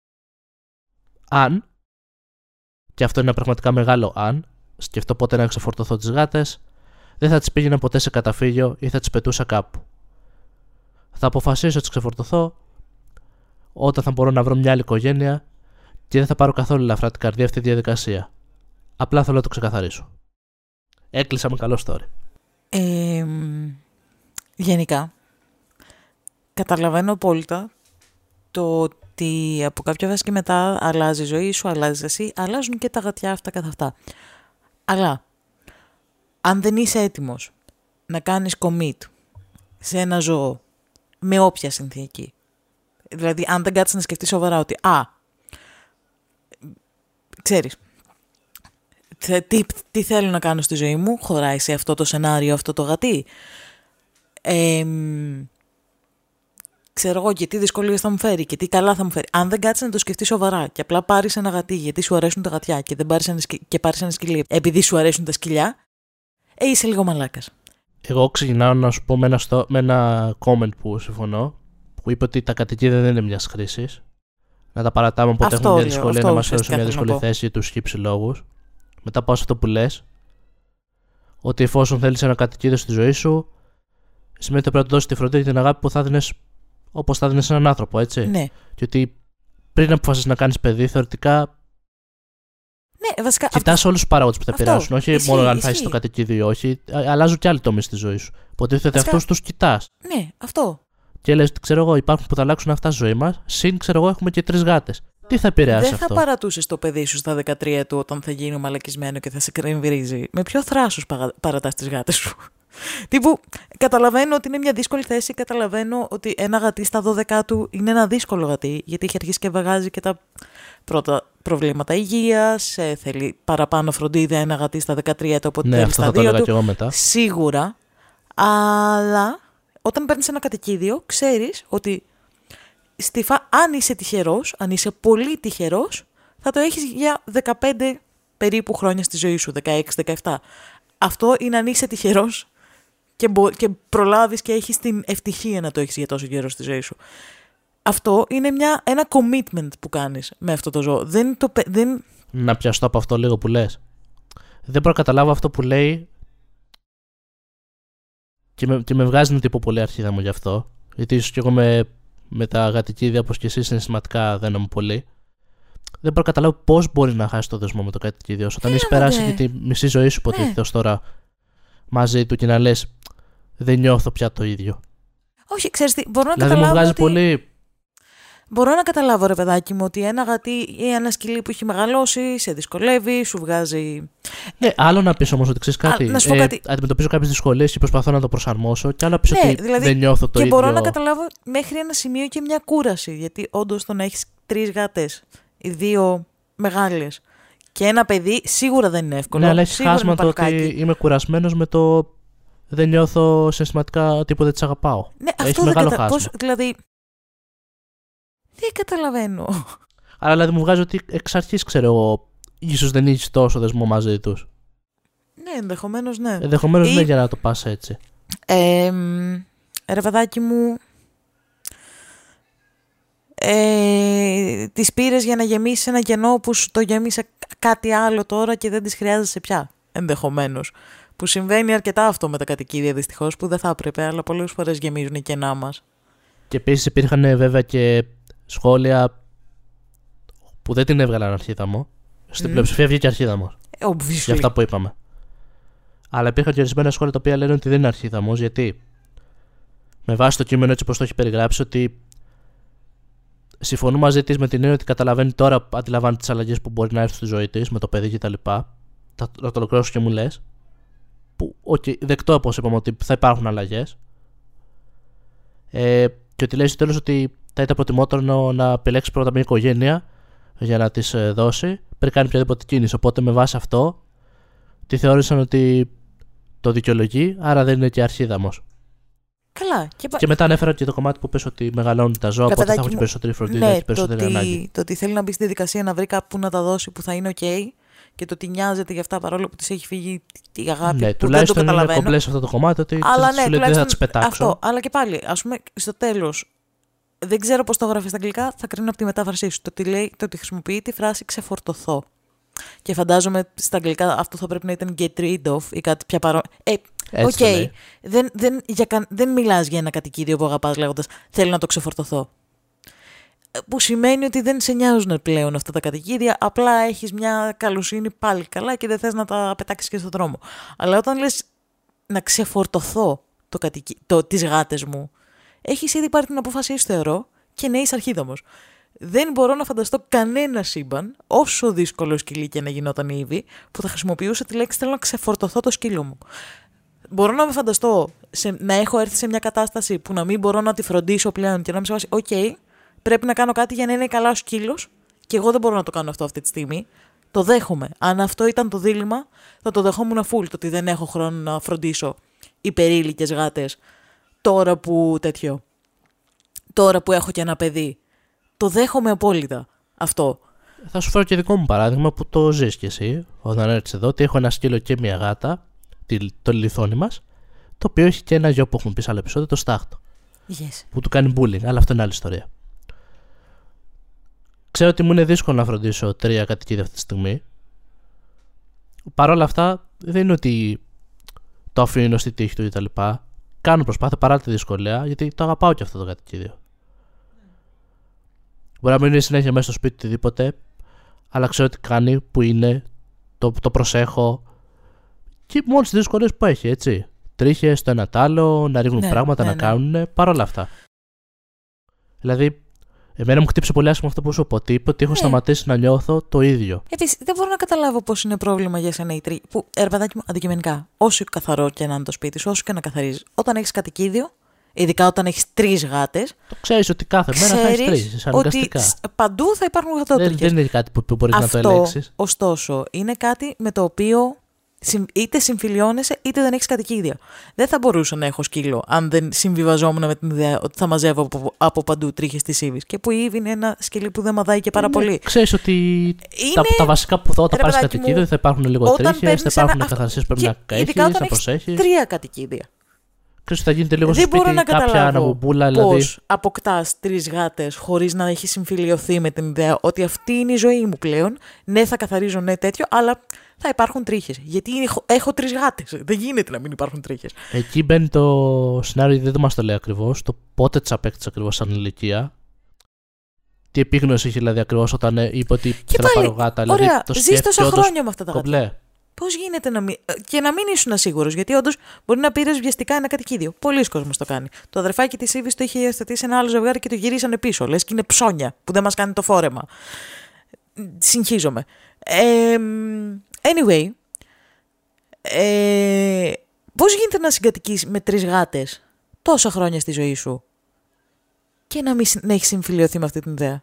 αν, και αυτό είναι ένα πραγματικά μεγάλο αν, σκεφτώ πότε να ξεφορτωθώ τις γάτες, δεν θα τις πήγαινα ποτέ σε καταφύγιο ή θα τις πετούσα κάπου. Θα αποφασίσω να τις ξεφορτωθώ όταν θα μπορώ να βρω μια άλλη οικογένεια και δεν θα πάρω καθόλου ελαφρά την καρδιά αυτή τη διαδικασία. Απλά θέλω να το ξεκαθαρίσω. Έκλεισα με καλό story. Ε, γενικά, καταλαβαίνω απόλυτα το ότι από κάποια βάση και μετά αλλάζει η ζωή σου, αλλάζει εσύ, αλλάζουν και τα γατιά αυτά καθ' αυτά. Αλλά, αν δεν είσαι έτοιμος να κάνεις commit σε ένα ζώο με όποια συνθήκη, δηλαδή αν δεν κάτσεις να σκεφτείς σοβαρά ότι α, ξέρεις, τι, τι θέλω να κάνω στη ζωή μου, χωράει σε αυτό το σενάριο αυτό το γατί, ε, ξέρω εγώ και τι δυσκολίες θα μου φέρει και τι καλά θα μου φέρει. Αν δεν κάτσεις να το σκεφτείς σοβαρά και απλά πάρεις ένα γατί γιατί σου αρέσουν τα γατιά και, δεν πάρεις ένα, και πάρεις ένα σκυλί επειδή σου αρέσουν τα σκυλιά, ε, είσαι λίγο μαλάκας. Εγώ ξεκινάω να σου πω με ένα, στο, με ένα comment που συμφωνώ, που είπε ότι τα κατοικίδια δεν είναι μιας χρήσης. Να τα παρατάμε όποτε έχουμε μια δυσκολία, να μας φέρουν σε μια δύσκολη θέση του σκύψη λόγους. Μετά πάω σε αυτό που λες, ότι εφόσον θέλεις ένα κατοικίδιο στη ζωή σου, σημαίνει ότι πρέπει να δώσεις τη φροντίδα και την αγάπη που θα δίνεις όπως θα δίνεις έναν άνθρωπο, έτσι. Ναι. Και ότι πριν αποφασίσεις να κάνεις παιδί, θεωρητικά. Ναι, βασικά. Κοιτάς αυτό... όλους τους παράγοντες που θα επηρεάσουν. Όχι ισχύει, μόνο αν ισχύει. θα έχεις το κατοικίδιο ή όχι. Αλλάζουν και άλλοι τομείς στη ζωή σου. Υποτίθεται ότι αυτούς τους κοιτάς. Ναι, αυτό. Και λες, ξέρω εγώ, υπάρχουν που θα αλλάξουν αυτά στη ζωή μας. Συν, ξέρω εγώ, έχουμε και τρεις γάτες. Τι θα επηρεάσει αυτό? Δεν θα παρατούσες το παιδί σου στα δεκατρία του όταν θα γίνει μαλακισμένο και θα σε κρεμβυρίζει. Με ποιο θράσος παρατάς τις γάτες σου? Τύπου, καταλαβαίνω ότι είναι μια δύσκολη θέση. Καταλαβαίνω ότι ένα γατί στα δώδεκα του είναι ένα δύσκολο γατί, γιατί έχει αρχίσει και βαγάζει και τα πρώτα προβλήματα υγείας. Θέλει παραπάνω φροντίδα ένα γατί στα δεκατρία του από ότι ναι, θέλει αυτό στα θα δύο το του. Και εγώ μετά. Σίγουρα. Αλλά όταν παίρνεις ένα κατοικίδιο, ξέρεις ότι στη φα... αν είσαι τυχερός, αν είσαι πολύ τυχερός, θα το έχεις για δεκαπέντε περίπου χρόνια στη ζωή σου, δεκαέξι δεκαεπτά. Αυτό είναι αν είσαι τυχερός και, μπο... και προλάβεις και έχεις την ευτυχία να το έχεις για τόσο καιρό στη ζωή σου. Αυτό είναι μια... ένα commitment που κάνεις με αυτό το ζώο. Δεν το... δεν... Να πιαστώ από αυτό λίγο που λες. Δεν μπορώ να καταλάβω αυτό που λέει και με, και με βγάζει να τύπω πολύ αρχίδα μου γι' αυτό. Γιατί ίσως και εγώ με, με τα γατικίδια όπως και εσύ συναισθηματικά δένομαι πολύ. Δεν μπορώ να καταλάβω πώς μπορεί να χάσει το δεσμό με το κατοικίδιο σου. Όταν Ε, έχει περάσει ναι. και τη μισή ζωή σου υποτίθεται ως τώρα μαζί του και να λες δεν νιώθω πια το ίδιο. Όχι, ξέρεις τι, μπορώ να Δηλαδή μου καταλάβω βγάζει ότι... πολύ. Μπορώ να καταλάβω, ρε παιδάκι μου, ότι ένα γατί ή ένα σκυλί που έχει μεγαλώσει σε δυσκολεύει, σου βγάζει. Ναι, άλλο να πεις όμως ότι ξέρεις κάτι. Α, να σου πω ε, κάτι. Αντιμετωπίζω κάποιες δυσκολίες και προσπαθώ να το προσαρμόσω. Και άλλο να πεις Ναι, ότι δηλαδή, δεν νιώθω το και ίδιο. μπορώ να καταλάβω μέχρι ένα σημείο και μια κούραση. Γιατί όντως το να έχεις τρεις γάτες, οι δύο μεγάλες και ένα παιδί, σίγουρα δεν είναι εύκολο. Ναι, αλλά έχει Σίγουρα χάσμα είναι το ότι παλκάκι. είμαι κουρασμένος με το δεν νιώθω συναισθηματικά τίποτα, δεν τις αγαπάω. Ναι, Έχει αυτό δεν μεγάλο κατα... χάσμα. πώς, δηλαδή. Δεν καταλαβαίνω. Αλλά δηλαδή μου βγάζει ότι εξ αρχής ξέρω εγώ, ίσως δεν έχεις τόσο δεσμό μαζί τους. Ναι, ενδεχομένως ναι. Ενδεχομένως Ή- ναι, για να το πας έτσι. Ε, ρε παιδάκι μου, ε, τις πήρες για να γεμίσεις ένα κενό που σου το γέμισε κάτι άλλο τώρα και δεν τις χρειάζεσαι πια, ενδεχομένως. Που συμβαίνει αρκετά αυτό με τα κατοικίδια δυστυχώς, που δεν θα έπρεπε, αλλά πολλές φορές γεμίζουν οι κενά μας. Και επίσης υπήρχαν ε, βέβαια και σχόλια που δεν την έβγαλαν αρχίδα μου. Στην Μμμ. πλειοψηφία βγήκε αρχίδα μου. Ε, obviously. Για αυτά που είπαμε. Αλλά υπήρχαν και ορισμένα σχόλια τα οποία λένε ότι δεν είναι αρχίδα μου, γιατί με βάση το κείμενο έτσι όπως το έχει περιγράψει, ότι συμφωνούν μαζί της με την έννοια ότι καταλαβαίνει τώρα, αντιλαμβάνει τις αλλαγές που μπορεί να έρθουν στη ζωή της με το παιδί κτλ. Θα το ολοκληρώσω και μου λες. Που, okay, δεκτό όπως είπαμε ότι θα υπάρχουν αλλαγές. Ε, και ότι λέει στο τέλος ότι θα ήταν προτιμότερο να επιλέξει πρώτα μια οικογένεια για να της ε, δώσει πριν κάνει οποιαδήποτε κίνηση. Οπότε με βάση αυτό τη θεώρησαν ότι το δικαιολογεί, άρα δεν είναι και αρχίδαμος. Καλά. Και, πα- Και μετά ανέφερα και το κομμάτι που πες ότι μεγαλώνουν τα ζώα, Ρε οπότε θα παιδάκι έχουν και μου, περισσότερη φροντίδα ναι, και περισσότερη το ανάγκη. ότι, το ότι θέλει να μπει στη δικασία να βρει κάπου να τα δώσει που θα είναι ok και το ότι νοιάζεται για αυτά παρόλο που της έχει φύγει η αγάπη Ναι, που δεν το τουλάχιστον είναι καταλαβαίνω. κομπλέ σε αυτό το κομμάτι ότι Αλλά σου ναι, λέει δεν θα τουλάχιστον τις πετάξω. αυτό. Αλλά και πάλι, ας πούμε, στο τέλος, δεν ξέρω πώς το γράφει στα αγγλικά, θα κρίνω από τη μετάφρασή σου. Το ότι, λέει, το ότι χρησιμοποιεί τη φράση ξεφορτωθώ. Και φαντάζομαι στα αγγλικά αυτό θα πρέπει να ήταν get rid of ή κάτι πια παρόμοιο. Ε, οκ. Έτσι το λέει. Δεν, δεν, για κα- δεν μιλάς για ένα κατοικίδιο που αγαπάς λέγοντας θέλω να το ξεφορτωθώ. Ε, Που σημαίνει ότι δεν σε νοιάζουν πλέον αυτά τα κατοικίδια, απλά έχεις μια καλοσύνη πάλι καλά και δεν θες να τα πετάξεις και στον δρόμο. Αλλά όταν λες να ξεφορτωθώ το κατοικί... το, τις γάτες μου, έχεις ήδη πάρει την απόφασή σου, θεωρώ, και ναι, είσαι αρχίδαμος. Δεν μπορώ να φανταστώ κανένα σύμπαν, όσο δύσκολο σκυλί και να γινόταν η Ήβη, που θα χρησιμοποιούσε τη λέξη θέλω να ξεφορτωθώ το σκύλο μου. Μπορώ να με φανταστώ σε, να έχω έρθει σε μια κατάσταση που να μην μπορώ να τη φροντίσω πλέον και να είμαι σε βάση, οκ, πρέπει να κάνω κάτι για να είναι καλά ο σκύλος και εγώ δεν μπορώ να το κάνω αυτό αυτή τη στιγμή. Το δέχομαι. Αν αυτό ήταν το δίλημμα, θα το δεχόμουν full, το ότι δεν έχω χρόνο να φροντίσω υπερήλικες γάτες τώρα που τέτοιο. Τώρα που έχω και ένα παιδί. Το δέχομαι απόλυτα αυτό. Θα σου φέρω και δικό μου παράδειγμα που το ζεις κι εσύ όταν έρθεις εδώ, ότι έχω ένα σκύλο και μια γάτα, το λιθόνι μας, το οποίο έχει και ένα γιο που έχουμε πει σε άλλο επεισόδιο, το Στάχτο. Yes. Που του κάνει bullying, αλλά αυτό είναι άλλη ιστορία. Ξέρω ότι μου είναι δύσκολο να φροντίσω τρία κατοικίδια αυτή τη στιγμή. Παρ' όλα αυτά, δεν είναι ότι το αφήνω στη τύχη του κτλ. Κάνω προσπάθεια παρά τη δυσκολία, γιατί το αγαπάω και αυτό το κατοικίδιο. Μπορεί να μην είναι συνέχεια μέσα στο σπίτι οτιδήποτε, αλλά ξέρω τι κάνει, που είναι, το, το προσέχω. Και μόνο τις δυσκολίες που έχει, έτσι. Τρίχες, το ένα τ' άλλο, να ρίχνουν Ναι, πράγματα, ναι, να ναι. κάνουν, παρόλα αυτά. Δηλαδή, εμένα μου χτύπησε πολύ άσχημα αυτό που σου είπα, ότι είπε ότι έχω Ναι. σταματήσει να νιώθω το ίδιο. Επίσης, δεν μπορώ να καταλάβω πώς είναι πρόβλημα για σένα η τρί. Που, ρε παιδάκι μου, αντικειμενικά, όσο καθαρό και να είναι το σπίτι σου, όσο και να καθαρίζει, όταν έχεις κατοικίδιο, ειδικά όταν έχεις τρεις γάτες, Το ξέρεις ότι κάθε μέρα θα έχεις τρεις, ξέρεις αναγκαστικά. ότι σ- παντού θα υπάρχουν Δεν, γατότρικες. δεν είναι κάτι που, που μπορεί να το Αυτό, ελέγξεις. ωστόσο, είναι κάτι με το οποίο είτε συμφιλιώνεσαι είτε δεν έχεις κατοικίδια. Δεν θα μπορούσα να έχω σκύλο αν δεν συμβιβαζόμουν με την ιδέα ότι θα μαζεύω από, από παντού τρίχες της Ήβης. Και που η Ήβη είναι ένα σκυλί που δεν μαδάει και πάρα είναι, πολύ. Ξέρεις ότι είναι... τα, τα βασικά που θα, όταν πάρεις κατοικίδιο θα υπάρχουν λίγο τρίχες, θα υπάρχουν ένα... καθαρσίες που πρέπει να έχεις, να προσέχεις. Τρία κατοικίδια. Ξέρεις ότι θα γίνεται λίγο δεν στο σπίτι κάποια αναμπομπούλα. Δηλαδή... Πώς αποκτάς τρεις γάτες χωρίς να έχεις συμφιλιωθεί με την ιδέα ότι αυτή είναι η ζωή μου πλέον. Ναι, θα καθαρίζω, ναι, τέτοιο, αλλά θα υπάρχουν τρίχες. Γιατί έχω τρεις γάτες. Δεν γίνεται να μην υπάρχουν τρίχες. Εκεί μπαίνει το σενάριο, δεν μας το λέει ακριβώς, το πότε τις απέκτησε ακριβώς σαν ηλικία. Τι επίγνωση είχε δηλαδή ακριβώς όταν είπε ότι θέλω να πάρω γάτα. Ωραία, δηλαδή, το ζεις τόσα χρόνια με αυτά τα κομπλέ. γάτα. Πώς γίνεται να μην. Και να μην ήσουν ασίγουρος, γιατί όντως μπορεί να πήρες βιαστικά ένα κατοικίδιο. Πολλοί κόσμος το κάνει. Το αδερφάκι της Ήβης το είχε υιοθετήσει ένα άλλο ζευγάρι και το γυρίσανε πίσω. Λες και είναι ψώνια που δεν μας κάνει το φόρεμα. Συγχύζομαι. Ε, anyway. Ε, πώς γίνεται να συγκατοικείς με τρεις γάτες τόσα χρόνια στη ζωή σου και να μην να έχεις συμφιλειωθεί με αυτή την ιδέα?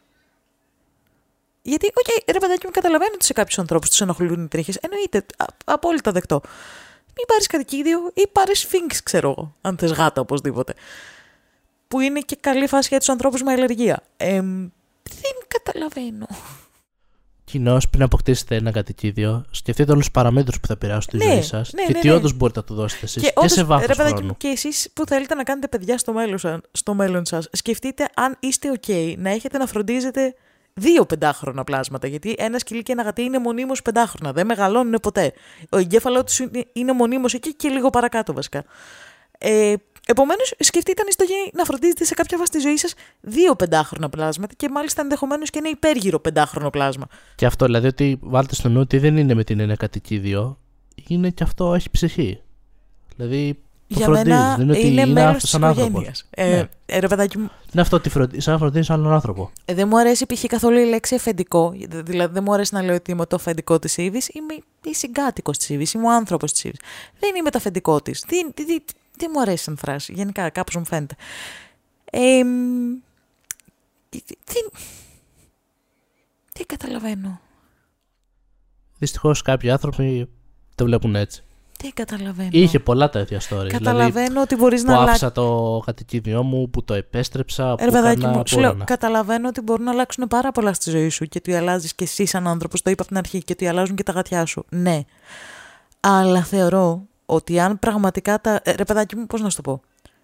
Γιατί, οκ, okay, ρε παιδάκι μου, καταλαβαίνω ότι σε κάποιους ανθρώπους τους ενοχλούν οι τρίχες. Εννοείται, α, απόλυτα δεκτό. Μην πάρεις κατοικίδιο ή πάρεις σφίνξ, ξέρω εγώ, αν θες γάτα οπωσδήποτε. Που είναι και καλή φάση για τους ανθρώπους με αλλεργία. Ε, δεν καταλαβαίνω. Κοινώς, πριν αποκτήσετε ένα κατοικίδιο, σκεφτείτε όλους τους παραμέτρους που θα επηρεάσουν τη ναι, ζωή σας ναι, και ναι, τι ναι. όντως μπορείτε να του δώσετε εσείς και, και, όντως, και σε βάθος ρε παιδάκι χρόνου. μου, και εσείς που θέλετε να κάνετε παιδιά στο μέλλον, στο μέλλον σας, σκεφτείτε αν είστε ok να έχετε να φροντίζετε δύο πεντάχρονα πλάσματα. Γιατί ένα σκυλί και ένα γατί είναι μονίμως πεντάχρονα. Δεν μεγαλώνουν ποτέ. Ο εγκέφαλό τους είναι μονίμως εκεί και λίγο παρακάτω βασικά. Ε, Επομένως, σκεφτείτε αν είστε ok να φροντίζετε σε κάποια βάση τη ζωή σας δύο πεντάχρονα πλάσματα και μάλιστα ενδεχομένως και ένα υπέργυρο πεντάχρονο πλάσμα. Και αυτό δηλαδή ότι βάλτε στο νου ότι δεν είναι με την ένα κατοικίδιο, είναι και αυτό έχει ψυχή. Δηλαδή. Το Για μένα δεν είναι, είναι είναι μέρος της οικογένειας. Ε, ναι. ε, ρε παιδάκι μου. Είναι αυτό ότι φροντί, σαν να φροντίζεις άλλον άνθρωπο. Ε, δεν μου αρέσει π.χ. καθόλου η λέξη αφεντικό. Δηλαδή δεν μου αρέσει να λέω ότι είμαι το αφεντικό της Ήβης. Είμαι η συγκάτοικος της Ήβης. Είμαι ο άνθρωπος της Ήβης. Δεν είμαι το αφεντικό της. Δεν, δεν, δεν, δεν μου αρέσει σαν φράση. Γενικά κάπως μου φαίνεται. Ε, δεν, δεν καταλαβαίνω. Δυστυχώς κάποιοι άνθρωποι το βλέπουν έτσι. Δεν καταλαβαίνω. Είχε πολλά τέτοια stories. Καταλαβαίνω δηλαδή, ότι μπορείς που να αλλάξεις. άφησα το κατοικίδιό μου, που το επέστρεψα. Ρε παιδάκι μου, σου λέω, να... καταλαβαίνω ότι μπορούν να αλλάξουν πάρα πολλά στη ζωή σου και ότι αλλάζεις και εσύ σαν άνθρωπος. Το είπα από την αρχή και ότι αλλάζουν και τα γατιά σου. Ναι. Αλλά θεωρώ ότι αν πραγματικά τα. Ρε παιδάκι μου, πώς να σου το πω.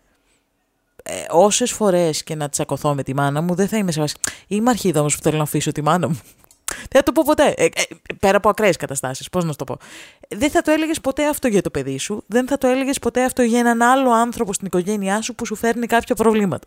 Ε, όσες φορές και να τσακωθώ με τη μάνα μου, δεν θα είμαι σε βάση. Είμαι αρχίδα όμως που θέλω να αφήσω τη μάνα μου. Δεν θα το πω ποτέ. Ε, ε, πέρα από ακραίες καταστάσεις. Πώς να σου το πω. Δεν θα το έλεγες ποτέ αυτό για το παιδί σου. Δεν θα το έλεγες ποτέ αυτό για έναν άλλο άνθρωπο στην οικογένειά σου που σου φέρνει κάποια προβλήματα.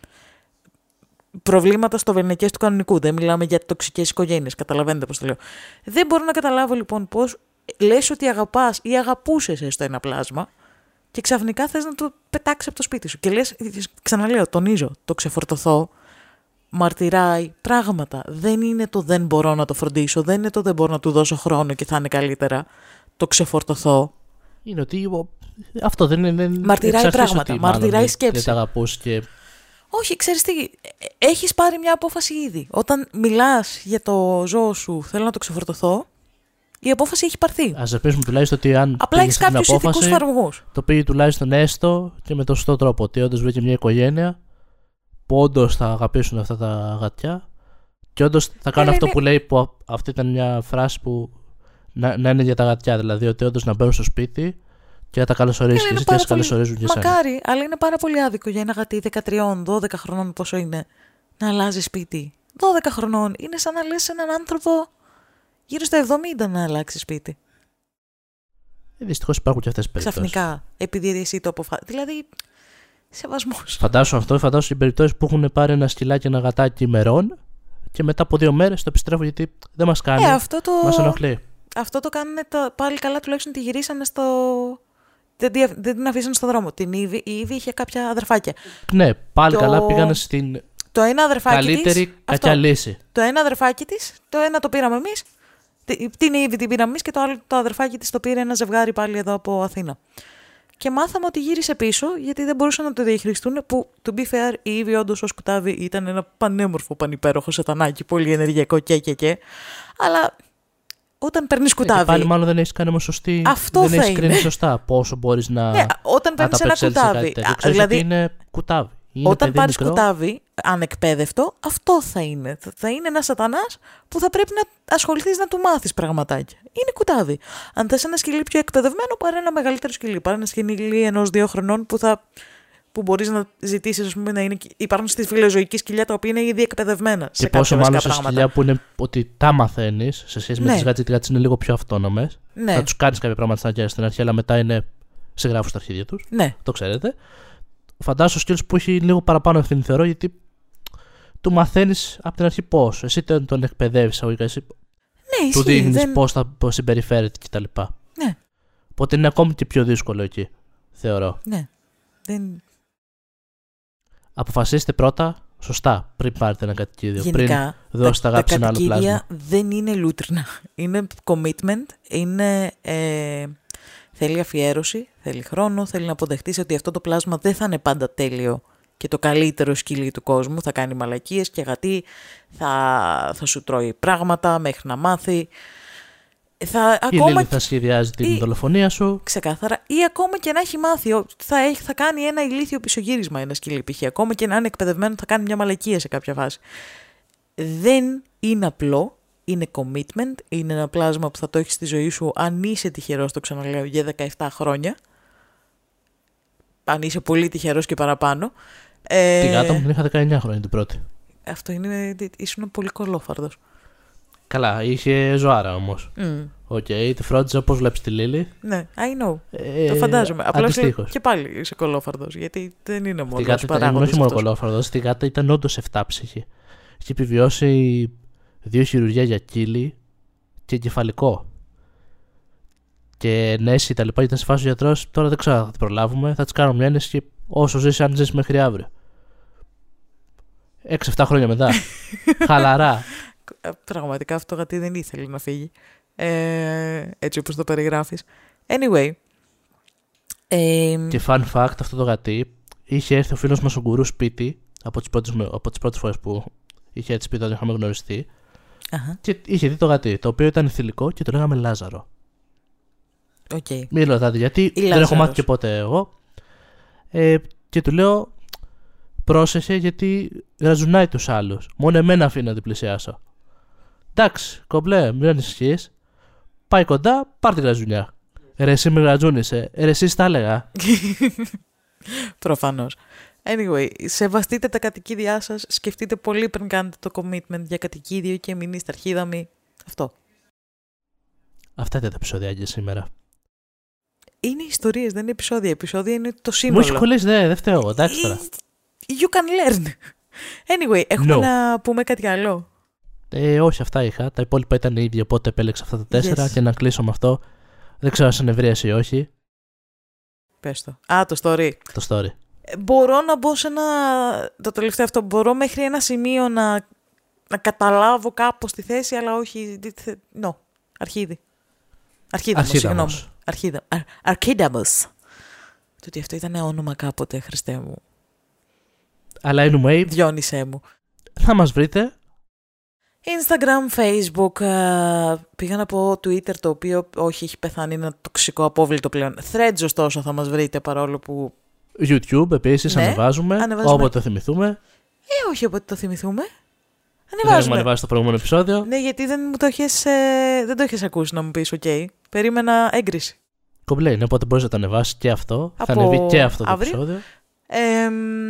Προβλήματα στο βεληνικές του κανονικού. Δεν μιλάμε για τοξικές οικογένειες. Καταλαβαίνετε πώς το λέω. Δεν μπορώ να καταλάβω λοιπόν πώς λες ότι αγαπάς ή αγαπούσες έστω ένα πλάσμα και ξαφνικά θες να το πετάξεις από το σπίτι σου. Και λες, ξαναλέω, τονίζω, το ξεφορτωθώ. Μαρτυράει πράγματα. Δεν είναι το δεν μπορώ να το φροντίσω, δεν είναι το δεν μπορώ να του δώσω χρόνο και θα είναι καλύτερα. Το ξεφορτωθώ. Είναι ότι αυτό δεν είναι. Μαρτυράει πράγματα. Ότι, μαρτυράει σκέψη. Δεν τα αγαπούς και. Όχι, ξέρεις τι. Έχεις πάρει μια απόφαση ήδη. Όταν μιλάς για το ζώο σου, θέλω να το ξεφορτωθώ, η απόφαση έχει πάρθει. Ας ελπίσουμε τουλάχιστον ότι αν. Απλά έχεις κάποιους ηθικούς φραγμούς. Το πήγε τουλάχιστον έστω και με τον σωστό τρόπο. Ότι όντως βρήκε μια οικογένεια που όντως θα αγαπήσουν αυτά τα γατιά και όντως θα κάνουν αυτό είναι... που λέει, που αυτή ήταν μια φράση που να, να είναι για τα γατιά, δηλαδή ότι όντως να μπαίνουν στο σπίτι και να τα καλωσορίζεις και εσύ και να σε καλωσορίζουν και εσένα. Μακάρι, αλλά είναι πάρα πολύ άδικο για ένα γατί δεκατρία δώδεκα χρονών πόσο είναι να αλλάζει σπίτι. δώδεκα χρονών είναι σαν να λες έναν άνθρωπο γύρω στα εβδομήντα να αλλάξει σπίτι. Ε, δυστυχώς υπάρχουν και αυτές τις περιπτώσεις. Ξαφνικά, επειδή εσύ το αποφάσισες. Δηλαδή. Σεβασμός. Φαντάσου αυτό, φαντάσου οι περιπτώσεις που έχουν πάρει ένα σκυλάκι, ένα γατάκι ημερών και μετά από δύο μέρες το επιστρέφω γιατί δεν μας κάνει. Ε, αυτό το... Μας ενοχλεί. Αυτό το κάνουν τα... πάλι καλά, τουλάχιστον τη γυρίσανε στο. Δεν, δι... δεν την αφήσανε στον δρόμο. Την Ήβη, η Ήβη είχε κάποια αδερφάκια. Ναι, πάλι το... καλά πήγανε στην το ένα αδερφάκι καλύτερη της, κακιά λύση. Το ένα αδερφάκι της, το ένα το πήραμε εμείς. Την Ήβη την πήραμε εμείς και το άλλο το αδερφάκι της το πήρε ένα ζευγάρι πάλι εδώ από Αθήνα. Και μάθαμε ότι γύρισε πίσω γιατί δεν μπορούσαν να το διαχειριστούν. Που, to be fair, η Ήβη όντως ως κουτάβι ήταν ένα πανέμορφο, πανυπέροχο σατανάκι, πολύ ενεργειακό και και και. Αλλά όταν παίρνεις κουτάβι. Και πάλι μάλλον δεν έχεις κάνει όμως σωστή. Αυτό δεν θα έχεις είναι. κρίνει σωστά πόσο μπορείς να. Ναι, όταν παίρνεις ένα κουτάβι. Ξέρεις δηλαδή, ότι είναι κουτάβι. Είναι όταν πάρεις μικρό. κουτάβι, ανεκπαίδευτο, αυτό θα είναι. Θα είναι ένας σατανάς που θα πρέπει να ασχοληθείς να του μάθεις πραγματάκια. Είναι κουτάβι. Αν θες ένα σκυλί πιο εκπαιδευμένο, πάρε ένα μεγαλύτερο σκυλί. Πάρε ένα σκυλί ενός δύο χρονών που θα. Που μπορείς να ζητήσεις, ας πούμε, να είναι. Υπάρχουν στη φιλοζωική σκυλιά τα οποία είναι ήδη εκπαιδευμένα. Και σε πόσο μάλλον σε πράγματα. σκυλιά που είναι ότι τα μαθαίνεις σε σχέση με ναι. τις γάτες, γιατί οι γάτες είναι λίγο πιο αυτόνομες. Ναι. Θα τους κάνεις κάποια πράγματα στην αρχή, στην αρχή, αλλά μετά είναι σε γράφουν στα αρχίδια τους. Ναι. Το ξέρετε. Φαντάσου σκύλους που έχει λίγο παραπάνω ευθύνη, θεωρώ, γιατί του μαθαίνεις από την αρχή πώς. Εσύ τον, τον εκπαιδεύεις, εσύ ναι, του δείχνεις δεν... πώς θα πώς συμπεριφέρεται κτλ. Ναι. Οπότε είναι ακόμη και πιο δύσκολο εκεί, θεωρώ. Ναι. Δεν... Αποφασίστε πρώτα σωστά πριν πάρετε ένα κατοικίδιο. Γενικά, πριν δώσετε αγάπη σε ένα άλλο πλάσμα. Τα κατοικίδια δεν είναι λούτρινα. Είναι commitment, είναι, ε, θέλει αφιέρωση, θέλει χρόνο, θέλει να αποδεχτείς ότι αυτό το πλάσμα δεν θα είναι πάντα τέλειο και το καλύτερο σκυλί του κόσμου. Θα κάνει μαλακίες και γατί, θα, θα σου τρώει πράγματα μέχρι να μάθει. Θα, η ακόμα Λίλη θα σχεδιάζει την ή, δολοφονία σου. Ξεκάθαρα. Ή ακόμα και να έχει μάθει. Θα, έχει, θα κάνει ένα ηλίθιο πισωγύρισμα ένα σκυλί. Π.χ. Ακόμα και να είναι εκπαιδευμένο, θα κάνει μια μαλακία σε κάποια φάση. Δεν είναι απλό. Είναι commitment. Είναι ένα πλάσμα που θα το έχει στη ζωή σου αν είσαι τυχερός, το ξαναλέω, για δεκαεπτά χρόνια. Αν είσαι πολύ τυχερός και παραπάνω. Ε, τη γάτα μου την είχα δεκαεννιά χρόνια την πρώτη. Αυτό είναι. Ήσουν πολύ κολόφαρδος. Καλά, είχε ζωάρα όμως. Οκ, mm. okay, τη φρόντιζα όπως βλέπεις τη Λίλη. Ναι, I know. Ε, το φαντάζομαι. Απλά και πάλι είσαι κολόφαρδος, γιατί δεν είναι μόνο ο παράγοντας. Όχι μόνο κολόφαρδος, τη γάτα ήταν όντως εφτάψυχη. Είχε επιβιώσει δύο χειρουργία για κύλι και εγκεφαλικό. Και νέση τα λοιπά, ήταν σε φάση ο γιατρός. Τώρα δεν ξέρω αν θα την προλάβουμε. Θα της κάνω μια ένεση και όσο ζήσει, αν ζήσει μέχρι αύριο. έξι εφτά χρόνια μετά. Χαλαρά. Πραγματικά αυτό το γατί δεν ήθελε να φύγει. Ε, έτσι όπως το περιγράφεις. Anyway. Ε, και fun fact, αυτό το γατί είχε έρθει ο φίλος μας ο Γκουρού σπίτι από τις πρώτες, από τις πρώτες φορές που είχε έτσι σπίτι όταν είχαμε γνωριστεί. Uh-huh. Και είχε δει το γατί, το οποίο ήταν θηλυκό και το λέγαμε Λάζαρο. Okay. Μην ρωτάτε γιατί, Η δεν Λάζαρος. έχω μάθει και ποτέ εγώ. Ε, και του λέω, πρόσεχε γιατί γραζουνάει τους άλλους. Μόνο εμένα αφήνει να την πλησιάσω. Εντάξει, κομπλέ, μην ανησυχείς. Πάει κοντά, πάρ' την γραζουνιά. Ρε εσύ με γρατζούνισε. Ρε εσύ τα έλεγα. Προφανώς. Anyway, σεβαστείτε τα κατοικίδια σας. Σκεφτείτε πολύ πριν κάνετε το commitment για κατοικίδιο και μην είστε αρχίδαμοι. Αυτό. Αυτά ήταν τα επεισόδια για σήμερα. Είναι ιστορίες, δεν είναι επεισόδια. Επεισόδια είναι το σύνολο. Μου έχει κολλήσει, δεν δε φταίω εγώ. Εντάξει τώρα. You can learn. Anyway, έχουμε no. να πούμε κάτι άλλο. Ε, όχι, αυτά είχα. Τα υπόλοιπα ήταν ίδια, οπότε επέλεξα αυτά τα τέσσερα yes. και να κλείσω με αυτό. Δεν ξέρω αν σε νευρίασε ή όχι. Πες το. Α, το story. Το story. Ε, μπορώ να μπω σε ένα. Το τελευταίο αυτό. Μπορώ μέχρι ένα σημείο να, να καταλάβω κάπως τη θέση, αλλά όχι. No. Αρχίδι. Αρχίδαμος, συγγνώμη. Αρχίδα... Αρ... Αρκίδαμος. Το ότι αυτό ήταν όνομα κάποτε, Χριστέ μου. Αλλά anyway. Διόνυσέ μου. Θα μας βρείτε. Instagram, Facebook, uh, πήγα να πω Twitter, το οποίο όχι έχει πεθάνει, είναι ένα τοξικό απόβλητο πλέον. Threads ωστόσο θα μας βρείτε, παρόλο που... YouTube επίσης, ναι, ανεβάζουμε, ανεβάζουμε όποτε το θυμηθούμε. Ε, όχι όποτε το θυμηθούμε. Ανεβάζουμε. Δεν έχουμε ανεβάσει το προηγούμενο επεισόδιο. Ναι, γιατί δεν, μου το έχεις, ε, δεν το έχεις ακούσει να μου πεις, οκ. Okay. Περίμενα έγκριση. Κομπλέ είναι, οπότε μπορείς να το ανεβάσεις και αυτό. Από... θα ανεβεί και αυτό το αύριο. Επεισόδιο. Ε,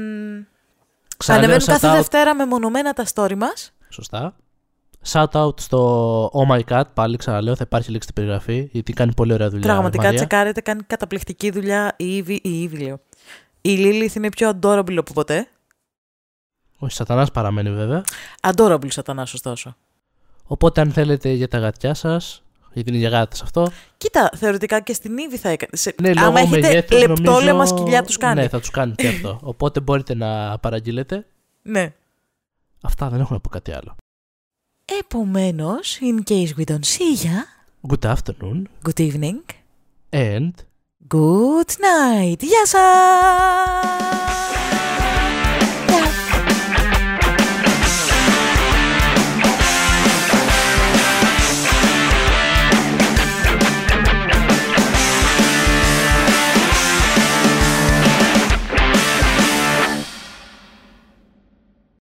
ανεβαίνουν κάθε out... Δευτέρα μεμονωμένα τα story μας. Σωστά. Shout out στο Oh My Cat, πάλι ξαναλέω, θα υπάρχει link στην περιγραφή, γιατί κάνει πολύ ωραία δουλειά. Πραγματικά τσεκάρετε, κάνει καταπληκτική δουλειά η Ήβη, η Ήβη λέω. Η Lilith είναι πιο adorable από ποτέ. Όχι, Σατανάς παραμένει βέβαια. Adorable Σατανάς, ωστόσο. Οπότε αν θέλετε για τα γατιά σας, γιατί είναι για γάτες αυτό. Κοίτα, θεωρητικά και στην Ήβη θα έκανε. Σε... Ναι, άμα έχετε μεγέθους, λεπτόλεμα νομίζω... σκυλιά τους κάνει. Ναι, θα τους κάνει και αυτό. Οπότε μπορείτε να παραγγείλετε. Ναι. Αυτά, δεν έχω να πω κάτι άλλο. Επομένως, in case we don't see ya. Good afternoon. Good evening. And good night. Γεια σας!